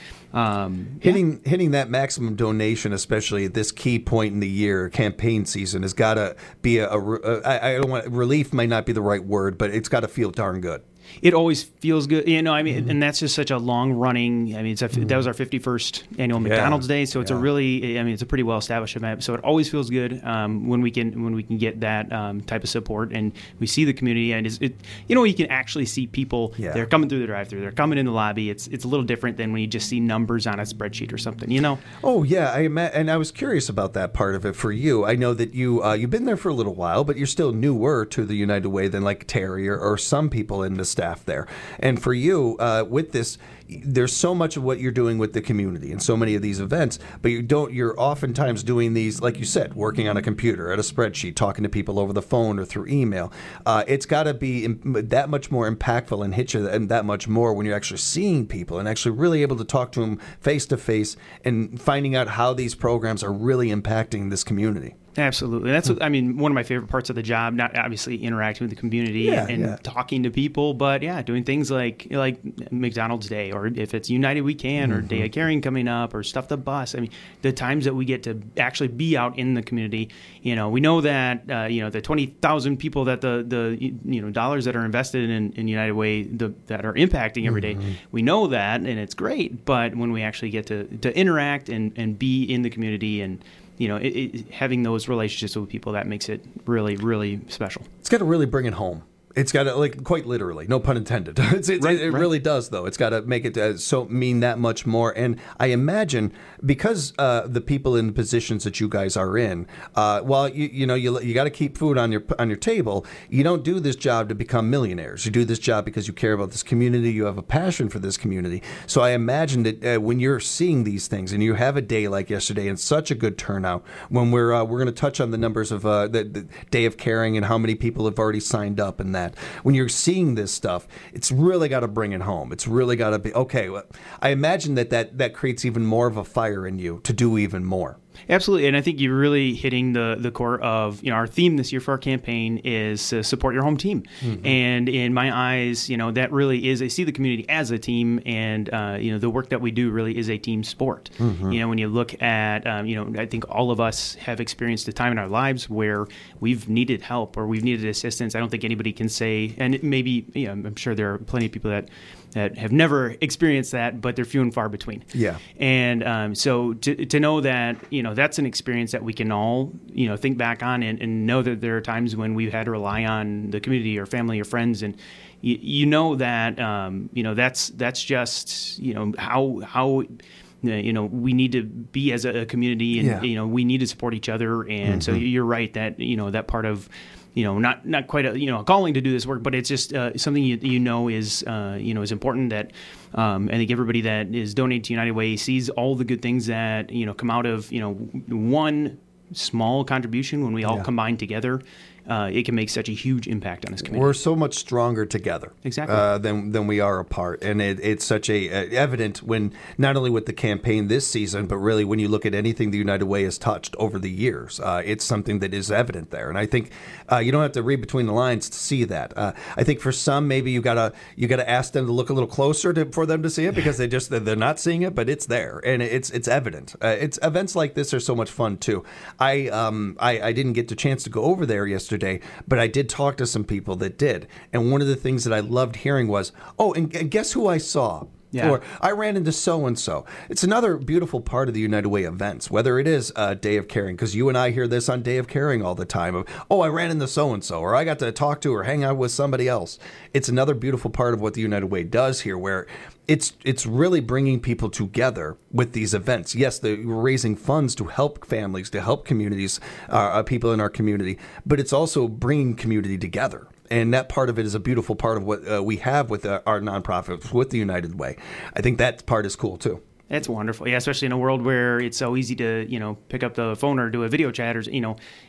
Speaker 19: um,
Speaker 15: hitting yeah. hitting that maximum donation, especially at this key point in the year, campaign season, has got to be a, a, a I, I don't want relief might not be the right word, but it's got to feel darn good.
Speaker 19: It always feels good, you know. I mean, mm-hmm. and that's just such a long running. I mean, it's a, mm-hmm. that was our fifty-first annual yeah. McDonald's Day, so it's yeah. a really. I mean, it's a pretty well established event. So it always feels good um, when we can when we can get that um, type of support, and we see the community, and it's, it, you know, you can actually see people. Yeah. They're coming through the drive-through. They're coming in the lobby. It's it's a little different than when you just see numbers on a spreadsheet or something, you know.
Speaker 15: Oh yeah, I and I was curious about that part of it for you. I know that you uh, you've been there for a little while, but you're still newer to the United Way than like Terry or, or some people in the staff there. And for you, uh, with this, there's so much of what you're doing with the community and so many of these events, but you don't. You're oftentimes doing these, like you said, working on a computer, at a spreadsheet, talking to people over the phone or through email. Uh, it's got to be im- that much more impactful and hit you and that much more when you're actually seeing people and actually really able to talk to them face to face and finding out how these programs are really impacting this community.
Speaker 19: Absolutely. That's, I mean, one of my favorite parts of the job, not obviously interacting with the community yeah, and yeah. talking to people, but yeah, doing things like like McDonald's Day, or if it's United We Can, or mm-hmm. Day of Caring coming up, or Stuff the Bus. I mean, the times that we get to actually be out in the community, you know, we know that, uh, you know, the twenty thousand people that the, the, you know, dollars that are invested in, in United Way the, that are impacting every day, mm-hmm. we know that, and it's great, but when we actually get to, to interact and, and be in the community and, you know, it, it, having those relationships with people, that makes it really, really special.
Speaker 15: It's got to really bring it home. It's got to, like, quite literally, no pun intended. It's, it, right, it, it right. really does, though. It's got to make it uh, so mean that much more. And I imagine because uh, the people in the positions that you guys are in, uh, well, you you know, you you got to keep food on your on your table. You don't do this job to become millionaires. You do this job because you care about this community. You have a passion for this community. So I imagine that uh, when you're seeing these things and you have a day like yesterday and such a good turnout, when we're uh, we're going to touch on the numbers of uh, the, the Day of Caring and how many people have already signed up and that. When you're seeing this stuff, it's really got to bring it home. It's really got to be, okay, well, I imagine that, that that creates even more of a fire in you to do even more.
Speaker 19: Absolutely, and I think you're really hitting the, the core of, you know, our theme this year for our campaign is uh, support your home team. Mm-hmm. And in my eyes, you know, that really is, I see the community as a team, and, uh, you know, the work that we do really is a team sport. Mm-hmm. You know, when you look at, um, you know, I think all of us have experienced a time in our lives where we've needed help or we've needed assistance. I don't think anybody can say, and it maybe, you know, I'm sure there are plenty of people that that have never experienced that, but they're few and far between.
Speaker 15: Yeah.
Speaker 19: And um, so to to know that, you know, that's an experience that we can all, you know, think back on and, and know that there are times when we've had to rely on the community or family or friends, and you, you know that, um, you know, that's that's just, you know, how how. You know, we need to be as a community, and yeah. you know, we need to support each other. And mm-hmm. so you're right that, you know, that part of, you know, not not quite a, you know, a calling to do this work, but it's just uh, something you you know is uh, you know is important. That um, I think everybody that is donating to United Way sees all the good things that, you know, come out of, you know, one small contribution. When we all yeah. combine together, uh, it can make such a huge impact on this community.
Speaker 15: We're so much stronger together,
Speaker 19: exactly,
Speaker 15: uh, than than we are apart, and it, it's such a uh, evident when not only with the campaign this season, but really when you look at anything the United Way has touched over the years, uh, it's something that is evident there. And I think uh, you don't have to read between the lines to see that. Uh, I think for some, maybe you gotta you gotta ask them to look a little closer to, for them to see it, because they just they're not seeing it, but it's there and it's it's evident. Uh, it's events like this are so much fun too. I um I, I didn't get the chance to go over there yesterday, but I did talk to some people that did. And one of the things that I loved hearing was, oh, and, and guess who I saw? Yeah. Or I ran into so-and-so. It's another beautiful part of the United Way events, whether it is a Day of Caring, because you and I hear this on Day of Caring all the time of, oh, I ran into so-and-so, or I got to talk to or hang out with somebody else. It's another beautiful part of what the United Way does here, where it's it's really bringing people together with these events. Yes, we're raising funds to help families, to help communities, uh, people in our community, but it's also bringing community together. And that part of it is a beautiful part of what uh, we have with uh, our nonprofits, with the United Way. I think that part is cool, too.
Speaker 19: It's wonderful. Yeah, especially in a world where it's so easy to, you know, pick up the phone or do a video chat or, you know,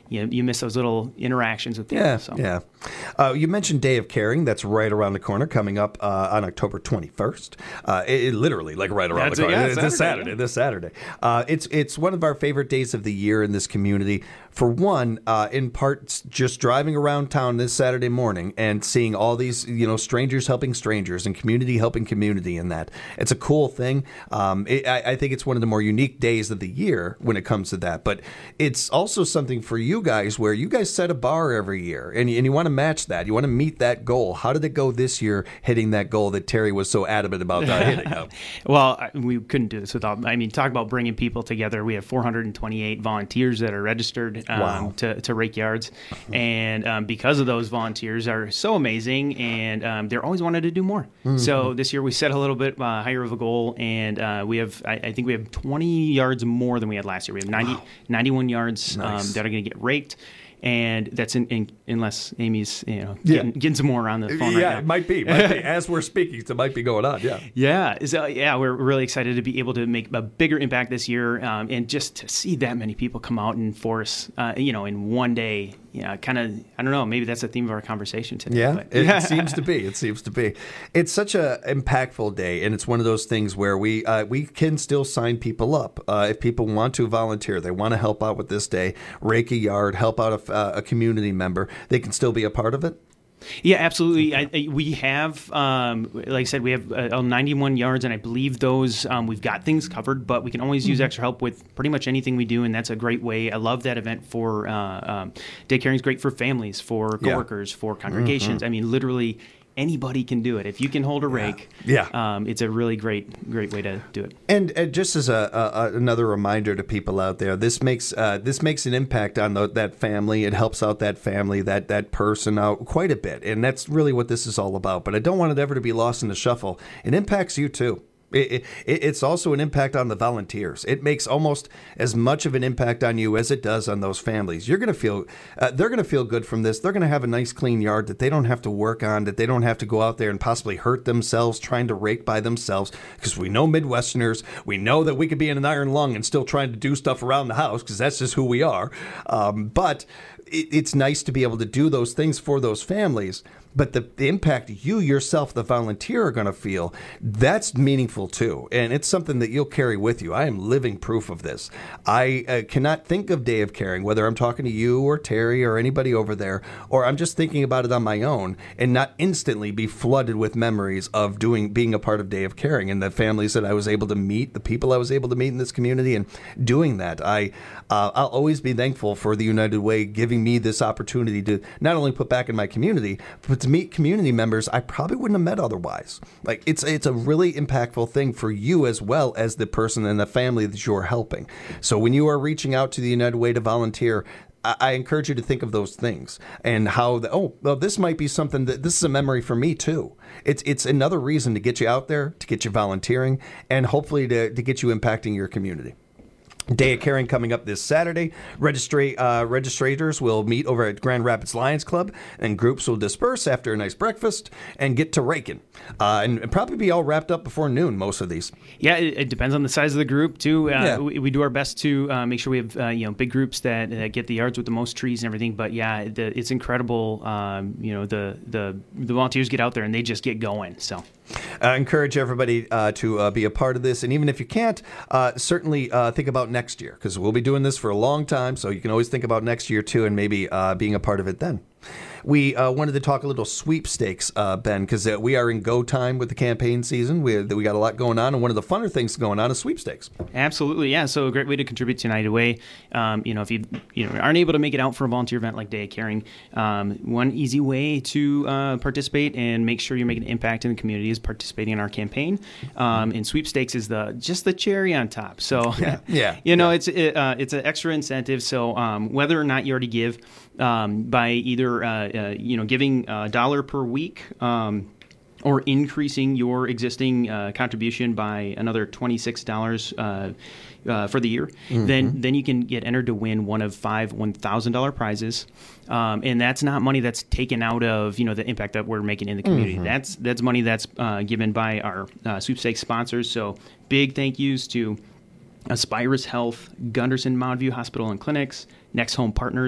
Speaker 19: you you miss those little interactions with people.
Speaker 15: Yeah,
Speaker 19: so.
Speaker 15: yeah. Uh, you mentioned Day of Caring. That's right around the corner, coming up uh, on October twenty-first. Uh, it, it literally, like right around
Speaker 19: That's
Speaker 15: the
Speaker 19: a-
Speaker 15: corner.
Speaker 19: yeah,
Speaker 15: it's
Speaker 19: Saturday,
Speaker 15: this Saturday.
Speaker 19: yeah.
Speaker 15: This Saturday. Uh, it's it's one of our favorite days of the year in this community. For one, uh, in part, just driving around town this Saturday morning and seeing all these, you know, strangers helping strangers and community helping community in that. It's a cool thing. Um, it, I, I think it's one of the more unique days of the year when it comes to that. But it's also something for you guys where you guys set a bar every year and, and you want to match that. You want to meet that goal. How did it go this year hitting that goal that Terry was so adamant about uh, hitting up?
Speaker 19: Well, I- we couldn't do this without, I mean, talk about bringing people together. We have four hundred twenty-eight volunteers that are registered um,
Speaker 15: Wow.
Speaker 19: to, to rake yards. And um, because of those volunteers are so amazing and um, they're always wanted to do more.
Speaker 15: Mhm.
Speaker 19: So this year we set a little bit uh, higher of a goal and uh, we have, I, I think we have twenty yards more than we had last year. We have ninety, ninety-one yards
Speaker 15: Nice.
Speaker 19: um, that are going to get raked. And that's in, in, unless Amy's, you know,
Speaker 15: Yeah.
Speaker 19: getting, getting some more on the phone right
Speaker 15: yeah,
Speaker 19: now.
Speaker 15: it might be. Might be. As we're speaking, it might be going on. Yeah.
Speaker 19: Yeah, so yeah, we're really excited to be able to make a bigger impact this year, um, and just to see that many people come out and force, uh, you know, in one day. Yeah, kind of. I don't know. Maybe that's the theme of our conversation today.
Speaker 15: Yeah,
Speaker 19: but.
Speaker 15: it, it seems to be. It seems to be. It's such a impactful day, and it's one of those things where we uh, we can still sign people up uh, if people want to volunteer. They want to help out with this day, rake a yard, help out a, uh, a community member. They can still be a part of it.
Speaker 19: Yeah, absolutely. I, I, we have, um, like I said, we have uh, ninety-one yards, and I believe those um, we've got things covered, but we can always use
Speaker 15: Mhm.
Speaker 19: extra help with pretty much anything we do, and that's a great way. I love that event for uh, um, day caring is great for families, for
Speaker 15: Yeah.
Speaker 19: coworkers, for congregations.
Speaker 15: Mhm.
Speaker 19: I mean, literally anybody can do it. If you can hold a rake,
Speaker 15: Yeah.
Speaker 19: Um, it's a really great, great way to do it.
Speaker 15: And, and just as a, a, another reminder to people out there, this makes uh, this makes an impact on the, that family. It helps out that family, that that person out quite a bit, and that's really what this is all about. But I don't want it ever to be lost in the shuffle. It impacts you too. It, it, it's also an impact on the volunteers. It makes almost as much of an impact on you as it does on those families. You're going to feel, uh, they're going to feel good from this. They're going to have a nice clean yard that they don't have to work on, that they don't have to go out there and possibly hurt themselves trying to rake by themselves. Because we know Midwesterners, we know that we could be in an iron lung and still trying to do stuff around the house because that's just who we are. Um, but it, it's nice to be able to do those things for those families. But the, the impact you yourself, the volunteer, are going to feel, that's meaningful too. And it's something that you'll carry with you. I am living proof of this. I uh, cannot think of Day of Caring, whether I'm talking to you or Terry or anybody over there, or I'm just thinking about it on my own and not instantly be flooded with memories of doing being a part of Day of Caring and the families that I was able to meet, the people I was able to meet in this community and doing that. I, uh, I'll always be thankful for the United Way giving me this opportunity to not only put back in my community, but to meet community members I probably wouldn't have met otherwise. Like it's it's a really impactful thing for you as well as the person and the family that you're helping. So when you are reaching out to the United Way to volunteer, I, I encourage you to think of those things and how the, oh well this might be something that this is a memory for me too. It's it's another reason to get you out there, to get you volunteering, and hopefully to, to get you impacting your community. Day of Caring coming up this Saturday. Registry, uh, registrators will meet over at Grand Rapids Lions Club, and groups will disperse after a nice breakfast and get to raking. Uh, and, and probably be all wrapped up before noon, most of these.
Speaker 19: Yeah, it, it depends on the size of the group too. Uh,
Speaker 15: Yeah.
Speaker 19: we, we do our best to uh, make sure we have uh, you know big groups that uh, get the yards with the most trees and everything. But yeah, the, it's incredible. Um, you know the the the volunteers get out there and they just get going. So.
Speaker 15: I encourage everybody uh, to uh, be a part of this. And even if you can't, uh, certainly uh, think about next year, because we'll be doing this for a long time. So you can always think about next year, too, and maybe uh, being a part of it then. We uh, wanted to talk a little sweepstakes, uh, Ben, because uh, we are in go time with the campaign season. We, we got a lot going on, and one of the funner things going on is sweepstakes.
Speaker 19: Absolutely, yeah. So a great way to contribute to United Way. Um, you know, if you you know aren't able to make it out for a volunteer event like Day of Caring, um, one easy way to uh, participate and make sure you're making an impact in the community is participating in our campaign. Um, and sweepstakes is the just the cherry on top. So
Speaker 15: Yeah, yeah,
Speaker 19: you know, it's it, uh, it's an extra incentive. So um, whether or not you already give um, by either uh, uh, you know giving a dollar per week. Um, or increasing your existing uh, contribution by another twenty-six dollars uh, uh, for the year,
Speaker 15: Mm-hmm.
Speaker 19: then then you can get entered to win one of five one thousand dollars prizes. Um, and that's not money that's taken out of, you know, the impact that we're making in the community.
Speaker 15: Mhm.
Speaker 19: That's that's money that's uh, given by our uh, sweepstakes sponsors. So big thank yous to Aspirus Health, Gunderson Mountview Hospital and Clinics, Next Home Partners,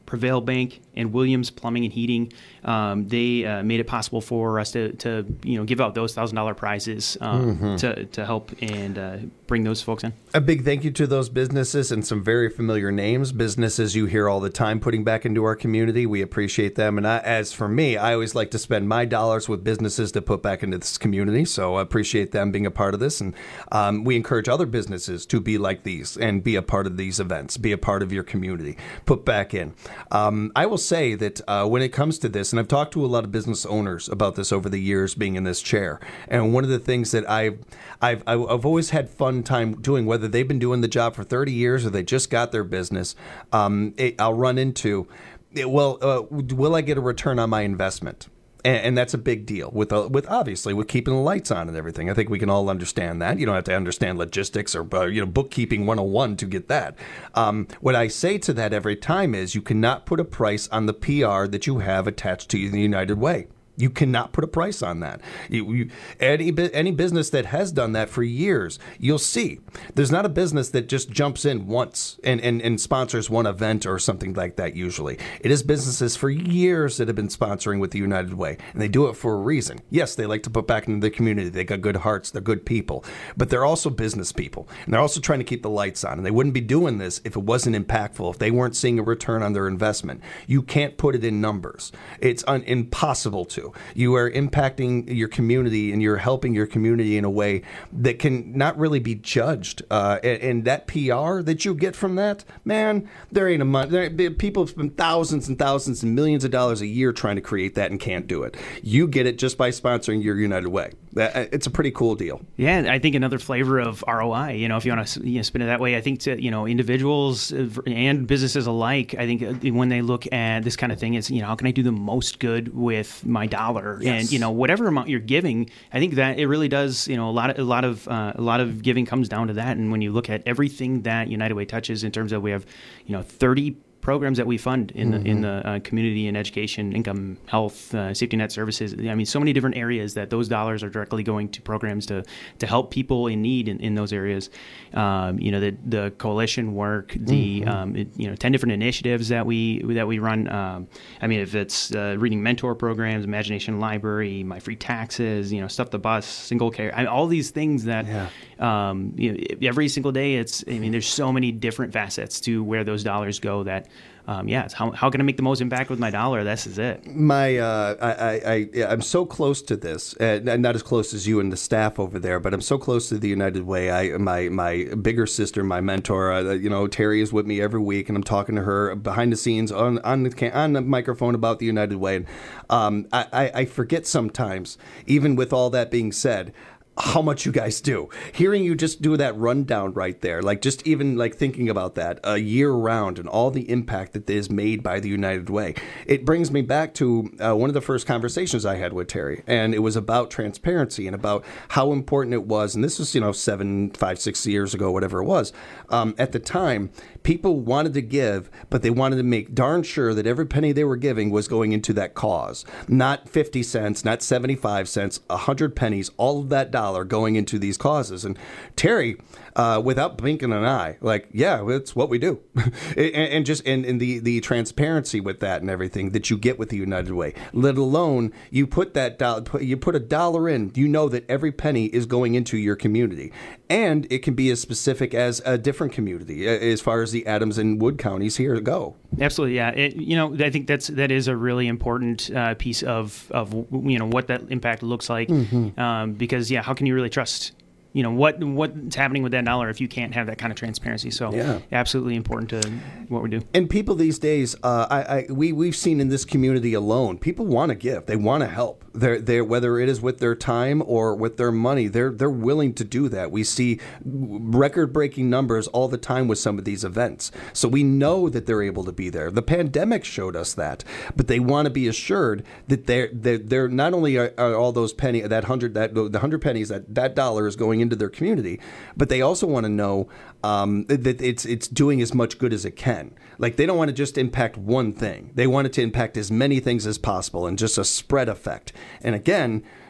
Speaker 19: Prevail Bank, and Williams Plumbing and Heating. Um, they uh, made it possible for us to, to you know, give out those one thousand dollars prizes um, mm-hmm. to, to help and uh, bring those folks in.
Speaker 15: A big thank you to those businesses and some very familiar names, businesses you hear all the time putting back into our community. We appreciate them. And I, as for me, I always like to spend my dollars with businesses to put back into this community. So I appreciate them being a part of this. And um, we encourage other businesses to be like these and be a part of these events, be a part of your community, put back in. Um, I will say that uh, when it comes to this, and I've talked to a lot of business owners about this over the years being in this chair, and one of the things that I've, I've, I've always had fun time doing, whether they've been doing the job for thirty years or they just got their business, um, it, I'll run into, well, uh, will I get a return on my investment? And that's a big deal with uh, with obviously with keeping the lights on and everything. I think we can all understand that. You don't have to understand logistics or uh, you know bookkeeping one oh one to get that. Um, what I say to that every time is you cannot put a price on the P R that you have attached to the United Way. You cannot put a price on that. You, you, any any business that has done that for years, you'll see. There's not a business that just jumps in once and, and, and sponsors one event or something like that usually. It is businesses for years that have been sponsoring with the United Way, and they do it for a reason. Yes, they like to put back into the community. They got good hearts. They're good people. But they're also business people, and they're also trying to keep the lights on, and they wouldn't be doing this if it wasn't impactful, if they weren't seeing a return on their investment. You can't put it in numbers. It's un- impossible to. You are impacting your community and you're helping your community in a way that can not really be judged. Uh, and, and that P R that you get from that, man, there ain't a money. People spend thousands and thousands and millions of dollars a year trying to create that and can't do it. You get it just by sponsoring your United Way. That, it's a pretty cool deal.
Speaker 19: Yeah, I think another flavor of R O I, you know, if you want to you know, spin it that way, I think to, you know, individuals and businesses alike, I think when they look at this kind of thing, it's, you know, how can I do the most good with my dollar? Yes. And, you know, whatever amount you're giving, I think that it really does, you know, a lot of, a lot of, uh, a lot of giving comes down to that. And when you look at everything that United Way touches in terms of, we have, you know, thirty programs that we fund in the mm-hmm. in the uh, community and education, income, health, uh, safety net services. I mean, so many different areas that those dollars are directly going to programs to to help people in need in, in those areas. Um, you know, the the coalition work, the mm-hmm. um, it, you know, ten different initiatives that we that we run. Um, I mean, if it's uh, reading mentor programs, Imagination Library, My Free Taxes, you know, Stuff the Bus, Single Care, I mean, all these things that yeah. um, you know, every single day. It's I mean, there's so many different facets to where those dollars go that. Um, yeah, it's how how can I make the most impact with my dollar? This is it.
Speaker 15: My, uh, I, I, I, I'm so close to this, uh, not as close as you and the staff over there, but I'm so close to the United Way. I, my, my bigger sister, my mentor, uh, you know, Terry is with me every week, and I'm talking to her behind the scenes on on the on the microphone about the United Way. And um, I, I, I forget sometimes, even with all that being said, how much you guys do. Hearing you just do that rundown right there, like just even like thinking about that a year round and all the impact that is made by the United Way. It brings me back to uh, one of the first conversations I had with Terry, and it was about transparency and about how important it was. And this was, you know, seven, five, six years ago, whatever it was. Um, at the time, people wanted to give, but they wanted to make darn sure that every penny they were giving was going into that cause. Not fifty cents, not seventy-five cents, one hundred pennies, all of that dollar going into these causes. And Terry, uh, without blinking an eye, like, yeah, it's what we do. and, and just and, and the, the transparency with that and everything that you get with the United Way, let alone you put that dollar, you put a dollar in, you know that every penny is going into your community. And it can be as specific as a different community as far as the Adams and Wood counties here go.
Speaker 19: Absolutely, yeah. It, you know, I think that's that is a really important uh, piece of of you know what that impact looks like, mm-hmm. um, because yeah, how can you really trust you know what what's happening with that dollar if you can't have that kind of transparency? So yeah, absolutely important to what we do.
Speaker 15: And people these days, uh, I, I we we've seen in this community alone, people want to give, they want to help. They're, they're, whether it is with their time or with their money, they're they're willing to do that. We see record-breaking numbers all the time with some of these events. So we know that they're able to be there. The pandemic showed us that, but they want to be assured that they're they're, they're not only are, are all those penny that hundred that the hundred pennies that that dollar is going into their community, but they also want to know um, that it's it's doing as much good as it can. Like they don't want to just impact one thing. They want it to impact as many things as possible and just a spread effect. And again,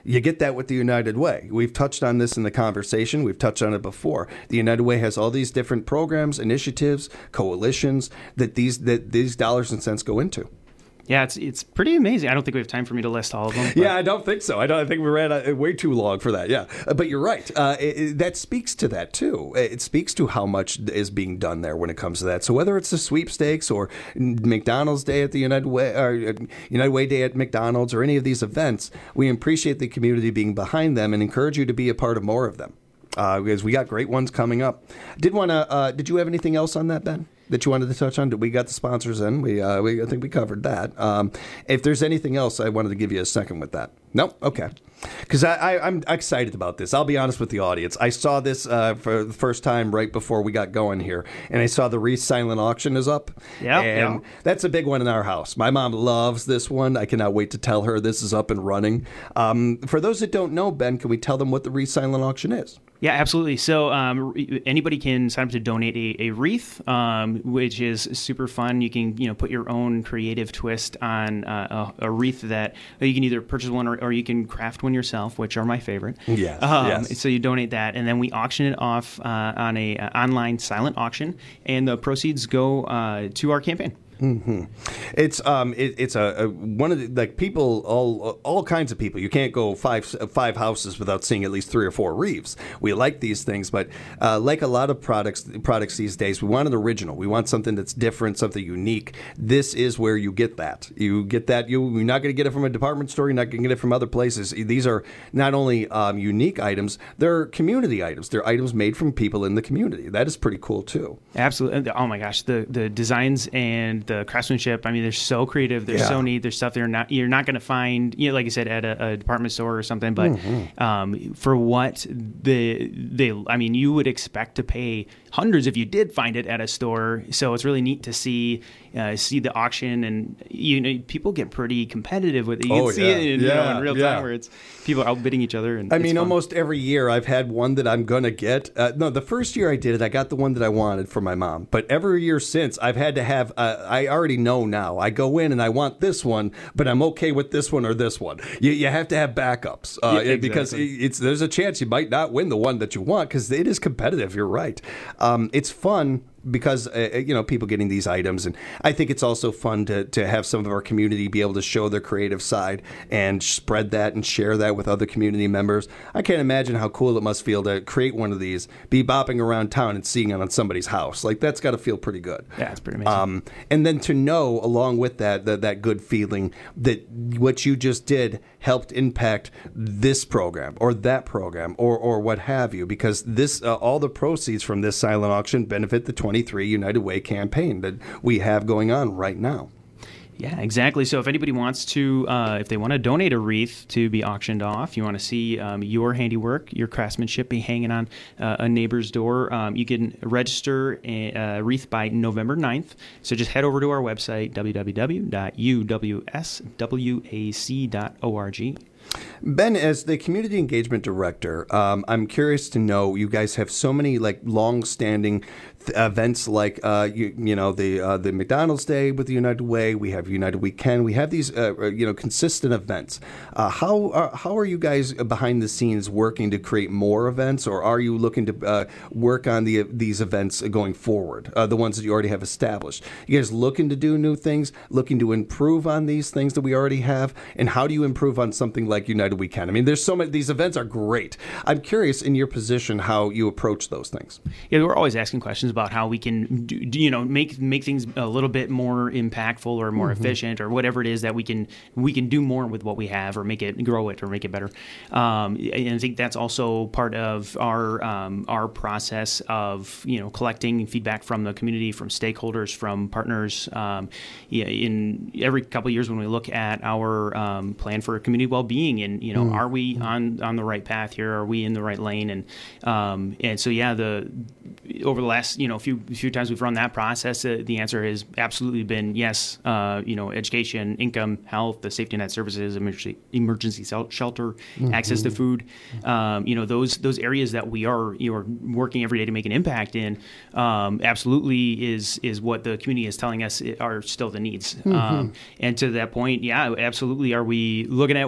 Speaker 15: You get that with the United Way. We've touched on this in the conversation. We've touched on it before. The United Way has all these different programs, initiatives, coalitions that these that these dollars and cents go into.
Speaker 19: Yeah, it's it's pretty amazing. I don't think we have time for me to list all of them.
Speaker 15: Yeah, I don't think so. I don't I think we ran uh, way too long for that. Yeah, uh, but you're right. Uh, it, it, that speaks to that too. It speaks to how much is being done there when it comes to that. So whether it's the sweepstakes or McDonald's Day at the United Way, or United Way Day at McDonald's, or any of these events, we appreciate the community being behind them and encourage you to be a part of more of them. Uh, because we got great ones coming up. Did want to? Uh, did you have anything else on that, Ben, that you wanted to touch on? We got the sponsors in. We, uh, we I think we covered that. Um, if there's anything else, I wanted to give you a second with that. No, okay. Because I, I, I'm excited about this. I'll be honest with the audience. I saw this uh, for the first time right before we got going here, and I saw the Reese silent auction is up.
Speaker 19: Yeah,
Speaker 15: and
Speaker 19: yeah.
Speaker 15: That's a big one in our house. My mom loves this one. I cannot wait to tell her this is up and running. Um, for those that don't know, Ben, can we tell them what the Reese silent auction is?
Speaker 19: Yeah, absolutely. So um, anybody can sign up to donate a, a wreath, um, which is super fun. You can you know put your own creative twist on uh, a, a wreath that you can either purchase one or, or you can craft one yourself, which are my favorite.
Speaker 15: Yes,
Speaker 19: um,
Speaker 15: yes.
Speaker 19: So you donate that, and then we auction it off uh, on a uh, online silent auction, and the proceeds go uh, to our campaign.
Speaker 15: Mm-hmm. It's um it, it's a, a one of the like people all all kinds of people. You can't go five five houses without seeing at least three or four wreaths. We like these things, but uh, like a lot of products products these days, we want an original. We want something that's different, something unique. This is where you get that. You get that. You, you're not going to get it from a department store. You're not going to get it from other places. These are not only um, unique items; they're community items. They're items made from people in the community. That is pretty cool too.
Speaker 19: Absolutely. Oh my gosh, the the designs and the craftsmanship, I mean, they're so creative. They're
Speaker 15: Yeah.
Speaker 19: so neat. There's stuff they're not you're not going to find, you know, like you said, at a, a department store or something. But
Speaker 15: Mhm.
Speaker 19: um, for what the they, I mean, you would expect to pay hundreds if you did find it at a store. So it's really neat to see uh, see the auction, and you know, people get pretty competitive with it. You
Speaker 15: Oh,
Speaker 19: can see
Speaker 15: yeah.
Speaker 19: it in, you
Speaker 15: Yeah,
Speaker 19: know, in real
Speaker 15: yeah.
Speaker 19: time where it's people are outbidding each other. And
Speaker 15: I
Speaker 19: it's
Speaker 15: mean,
Speaker 19: fun.
Speaker 15: almost every year I've had one that I'm going to get. Uh, no, the first year I did it, I got the one that I wanted for my mom. But every year since, I've had to have, uh, I already know now. I go in and I want this one, but I'm okay with this one or this one. You, you have to have backups uh,
Speaker 19: Yeah,
Speaker 15: because
Speaker 19: exactly.
Speaker 15: it's there's a chance you might not win the one that you want because it is competitive. You're right. Um, it's fun. Because, uh, you know, people getting these items. And I think it's also fun to, to have some of our community be able to show their creative side and spread that and share that with other community members. I can't imagine how cool it must feel to create one of these, be bopping around town and seeing it on somebody's house. Like, that's got to feel pretty good.
Speaker 19: Yeah, it's pretty amazing.
Speaker 15: Um, and then to know, along with that, that, that good feeling, that what you just did helped impact this program or that program or, or what have you, because this uh, all the proceeds from this silent auction benefit the twenty-three United Way campaign that we have going on right now.
Speaker 19: Yeah, exactly. So if anybody wants to, uh, if they want to donate a wreath to be auctioned off, you want to see um, your handiwork, your craftsmanship be hanging on uh, a neighbor's door, um, you can register a, a wreath by November ninth. So just head over to our website, w w w dot u w s w a c dot org.
Speaker 15: Ben, as the community engagement director, um, I'm curious to know, you guys have so many like long-standing th- events like uh, you, you know the uh, the McDonald's Day with the United Way. We have United Weekend. We have these uh, you know consistent events. Uh, how are, how are you guys behind the scenes working to create more events, or are you looking to uh, work on the these events going forward? Uh, the ones that you already have established. You guys looking to do new things, looking to improve on these things that we already have, and how do you improve on something like United Weekend? I mean, there's so many. These events are great. I'm curious, in your position, how you approach those things.
Speaker 19: Yeah, we're always asking questions about how we can, do, you know, make make things a little bit more impactful or more
Speaker 15: Mhm.
Speaker 19: efficient, or whatever it is that we can we can do more with what we have, or make it grow it, or make it better. Um, and I think that's also part of our um, our process of you know collecting feedback from the community, from stakeholders, from partners. Um, yeah, in every couple of years, when we look at our um, plan for community well-being, and you know,
Speaker 15: Mm.
Speaker 19: are we on on the right path here? Are we in the right lane? And um, and so yeah, the over the last you know few few times we've run that process, uh, the answer has absolutely been yes. Uh, you know, education, income, health, the safety net services, emergency emergency sel- shelter,
Speaker 15: Mhm.
Speaker 19: access to food. Um, you know, those those areas that we are you know, are working every day to make an impact in. Um, absolutely is is what the community is telling us are still the needs.
Speaker 15: Mhm.
Speaker 19: Um, and to that point, yeah, absolutely. Are we looking at what we can do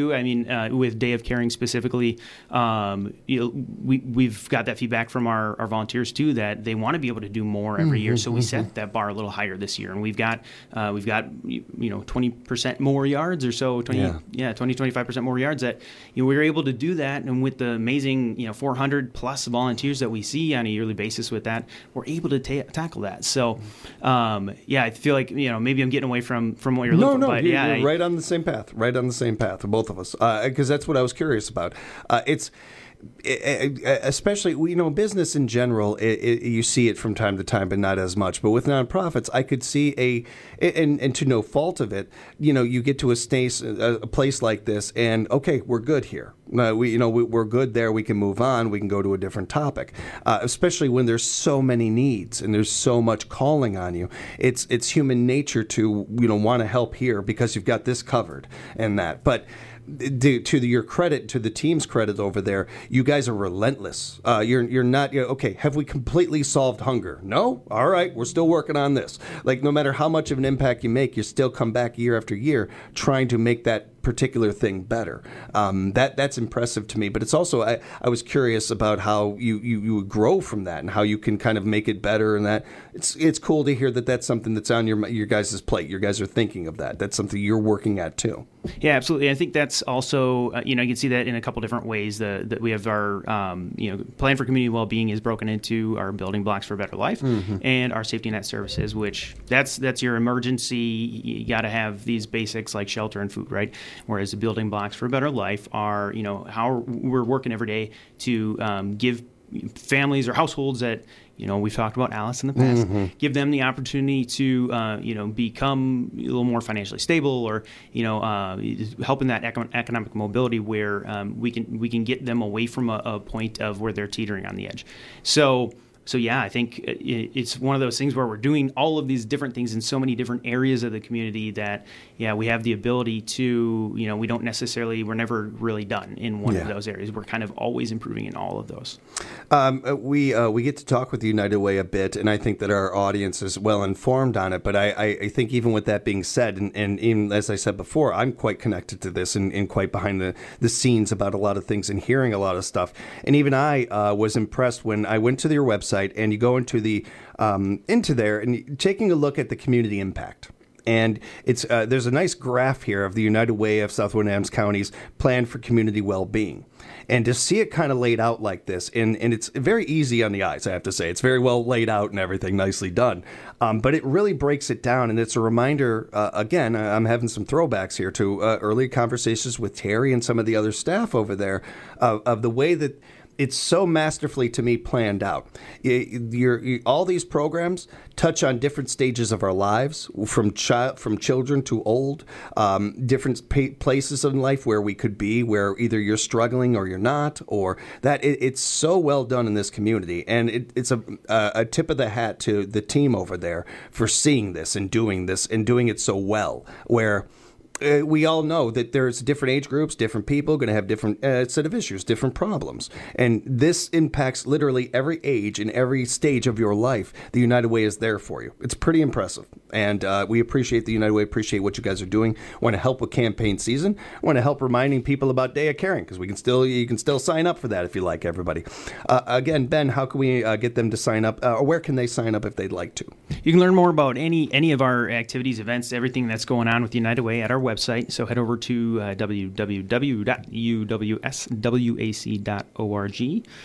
Speaker 19: too. I mean, uh, with Day of Caring specifically, um, you know, we we've got that feedback from our, our volunteers too that they want to be able to do more every mm-hmm, year. So we mm-hmm. set that bar a little higher this year, and we've got uh, we've got you know twenty percent more yards or so, twenty yeah, yeah twenty twenty-five percent more yards that you know, we were able to do that, and with the amazing you know four hundred plus volunteers that we see on a yearly basis with that, we're able to ta- tackle that. So um, yeah, I feel like you know maybe I'm getting away from from what you're
Speaker 15: no,
Speaker 19: looking
Speaker 15: no,
Speaker 19: for. But
Speaker 15: you're,
Speaker 19: yeah,
Speaker 15: you're
Speaker 19: I,
Speaker 15: right on the same path, right on the same path, both of us, because uh, that's what I was curious about. Uh, it's especially, you know, business in general, it, it, you see it from time to time, but not as much. But with nonprofits, I could see a, and, and to no fault of it, you know, you get to a, space, a place like this, and okay, we're good here. Uh, we, you know, we, we're good there. We can move on. We can go to a different topic. Uh, especially when there's so many needs and there's so much calling on you. It's it's human nature to you know want to help here because you've got this covered and that, but. To, to the, your credit, to the team's credit over there, you guys are relentless. Uh, you're you're not you're, okay. Have we completely solved hunger? No. All right, we're still working on this. Like no matter how much of an impact you make, you still come back year after year trying to make that particular thing better. Um, that that's impressive to me. But it's also I, I was curious about how you, you you would grow from that and how you can kind of make it better. And that it's it's cool to hear that that's something that's on your your guys' plate. You guys are thinking of that. That's something you're working at too.
Speaker 19: Yeah, absolutely. I think that's also, uh, you know, you can see that in a couple different ways. The, that we have our, um, you know, plan for community well-being is broken into our building blocks for a better life mm-hmm. and our safety net services, which that's that's your emergency. You got to have these basics like shelter and food, right? Whereas the building blocks for a better life are, you know, how we're working every day to um, give families or households that, you know, we've talked about Alice in the past, mm-hmm. give them the opportunity to, uh, you know, become a little more financially stable or, you know, uh, helping that econ- economic mobility where um, we can we can get them away from a, a point of where they're teetering on the edge. So, so yeah, I think it's one of those things where we're doing all of these different things in so many different areas of the community that, yeah, we have the ability to, you know, we don't necessarily, we're never really done in one yeah. of those areas. We're kind of always improving in all of those.
Speaker 15: Um, we uh, we get to talk with the United Way a bit, and I think that our audience is well informed on it. But I, I, I think even with that being said, and, and even as I said before, I'm quite connected to this and, and quite behind the, the scenes about a lot of things and hearing a lot of stuff. And even I uh, was impressed when I went to your website and you go into the um, into there and taking a look at the community impact. And it's uh, there's a nice graph here of the United Way of Southwood and Adams County's plan for community well-being. And to see it kind of laid out like this, and, and it's very easy on the eyes, I have to say. It's very well laid out and everything, nicely done. Um, but it really breaks it down, and it's a reminder, uh, again, I'm having some throwbacks here to uh, early conversations with Terry and some of the other staff over there uh, of the way that it's so masterfully, to me, planned out. You're, you're, all these programs touch on different stages of our lives, from child, from children to old, um, different pa- places in life where we could be, where either you're struggling or you're not, or that. It, it's so well done in this community, and it, it's a, a tip of the hat to the team over there for seeing this and doing this and doing it so well, where Uh, we all know that there's different age groups, different people going to have different uh, set of issues, different problems. And this impacts literally every age and every stage of your life. The United Way is there for you. It's pretty impressive. And uh, we appreciate the United Way, appreciate what you guys are doing. Want to help with campaign season. Want to help reminding people about Day of Caring, because we can still you can still sign up for that if you like, everybody. Uh, again, Ben, how can we uh, get them to sign up? Uh, or where can they sign up if they'd like to?
Speaker 19: You can learn more about any any of our activities, events, everything that's going on with United Way at our website. So head over to uh, w w w dot u w s w a c dot org.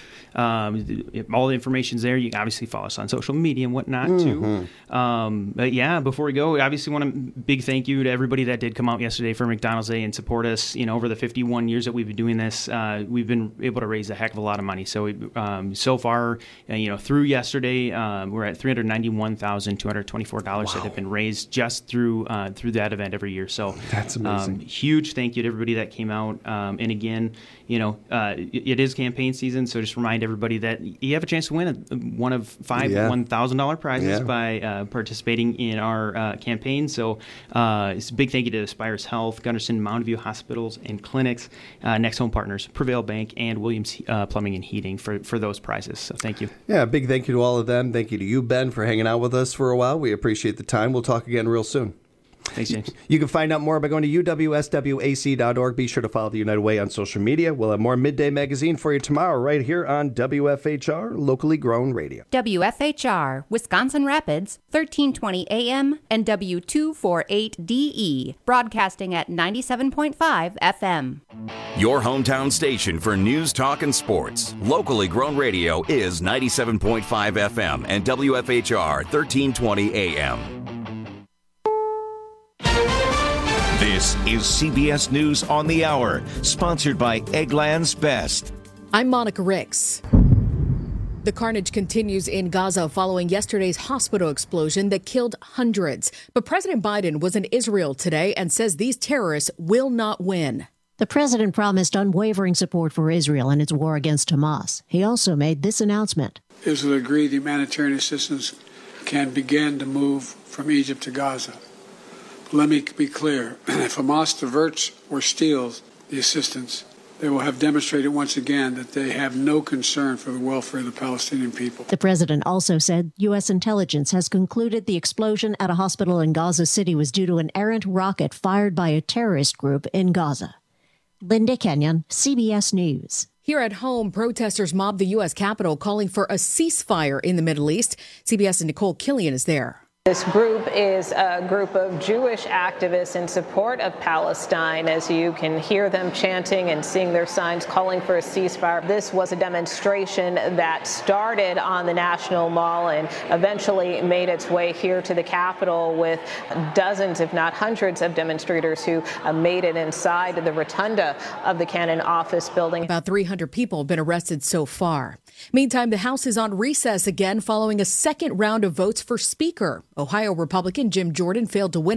Speaker 19: Um, all the information's there. You can obviously follow us on social media and whatnot
Speaker 15: mm-hmm.
Speaker 19: too. Um, but yeah, before we go, we obviously want a big thank you to everybody that did come out yesterday for McDonald's Day and support us. You know, over the fifty-one years that we've been doing this, uh, we've been able to raise a heck of a lot of money. So we, um, so far, uh, you know, through yesterday, um, we're at three hundred ninety-one thousand two hundred twenty-four dollars wow. that have been raised just through uh, through that event every year. So
Speaker 15: that's amazing.
Speaker 19: Um, huge thank you to everybody that came out. Um, and again, you know, uh, it, it is campaign season, so just remind everybody that you have a chance to win a, one of five
Speaker 15: yeah.
Speaker 19: one thousand dollars prizes
Speaker 15: yeah.
Speaker 19: by uh, participating in our uh, campaign. So uh, it's a big thank you to Aspires Health, Gunderson, Mountain View Hospitals and Clinics, uh, Next Home Partners, Prevail Bank, and Williams uh, Plumbing and Heating for, for those prizes. So thank you.
Speaker 15: Yeah, big thank you to all of them. Thank you to you, Ben, for hanging out with us for a while. We appreciate the time. We'll talk again real soon.
Speaker 19: Thanks, James.
Speaker 15: You can find out more by going to U W S W A C dot org. Be sure to follow the United Way on social media. We'll have more Midday Magazine for you tomorrow right here on W F H R, locally grown radio.
Speaker 20: W F H R, Wisconsin Rapids, thirteen twenty A M and W two forty-eight D E, broadcasting at ninety-seven point five F M.
Speaker 21: Your hometown station for news, talk, and sports. Locally grown radio is ninety-seven point five F M and W F H R, thirteen twenty A M.
Speaker 2: This is C B S News on the Hour, sponsored by Eggland's Best.
Speaker 3: I'm Monica Ricks. The carnage continues in Gaza following yesterday's hospital explosion that killed hundreds. But President Biden was in Israel today and says these terrorists will not win.
Speaker 22: The president promised unwavering support for Israel in its war against Hamas. He also made this announcement.
Speaker 4: Israel agreed the humanitarian assistance can begin to move from Egypt to Gaza. Let me be clear. If Hamas diverts or steals the assistance, they will have demonstrated once again that they have no concern for the welfare of the Palestinian people.
Speaker 22: The president also said U S intelligence has concluded the explosion at a hospital in Gaza City was due to an errant rocket fired by a terrorist group in Gaza. Linda Kenyon, C B S News.
Speaker 3: Here at home, protesters mobbed the U S Capitol calling for a ceasefire in the Middle East. CBS's Nicole Killian is there.
Speaker 23: This group is a group of Jewish activists in support of Palestine, as you can hear them chanting and seeing their signs calling for a ceasefire. This was a demonstration that started on the National Mall and eventually made its way here to the Capitol, with dozens, if not hundreds, of demonstrators who made it inside the rotunda of the Cannon office building.
Speaker 3: About three hundred people have been arrested so far. Meantime, the House is on recess again following a second round of votes for Speaker. Ohio Republican Jim Jordan failed to win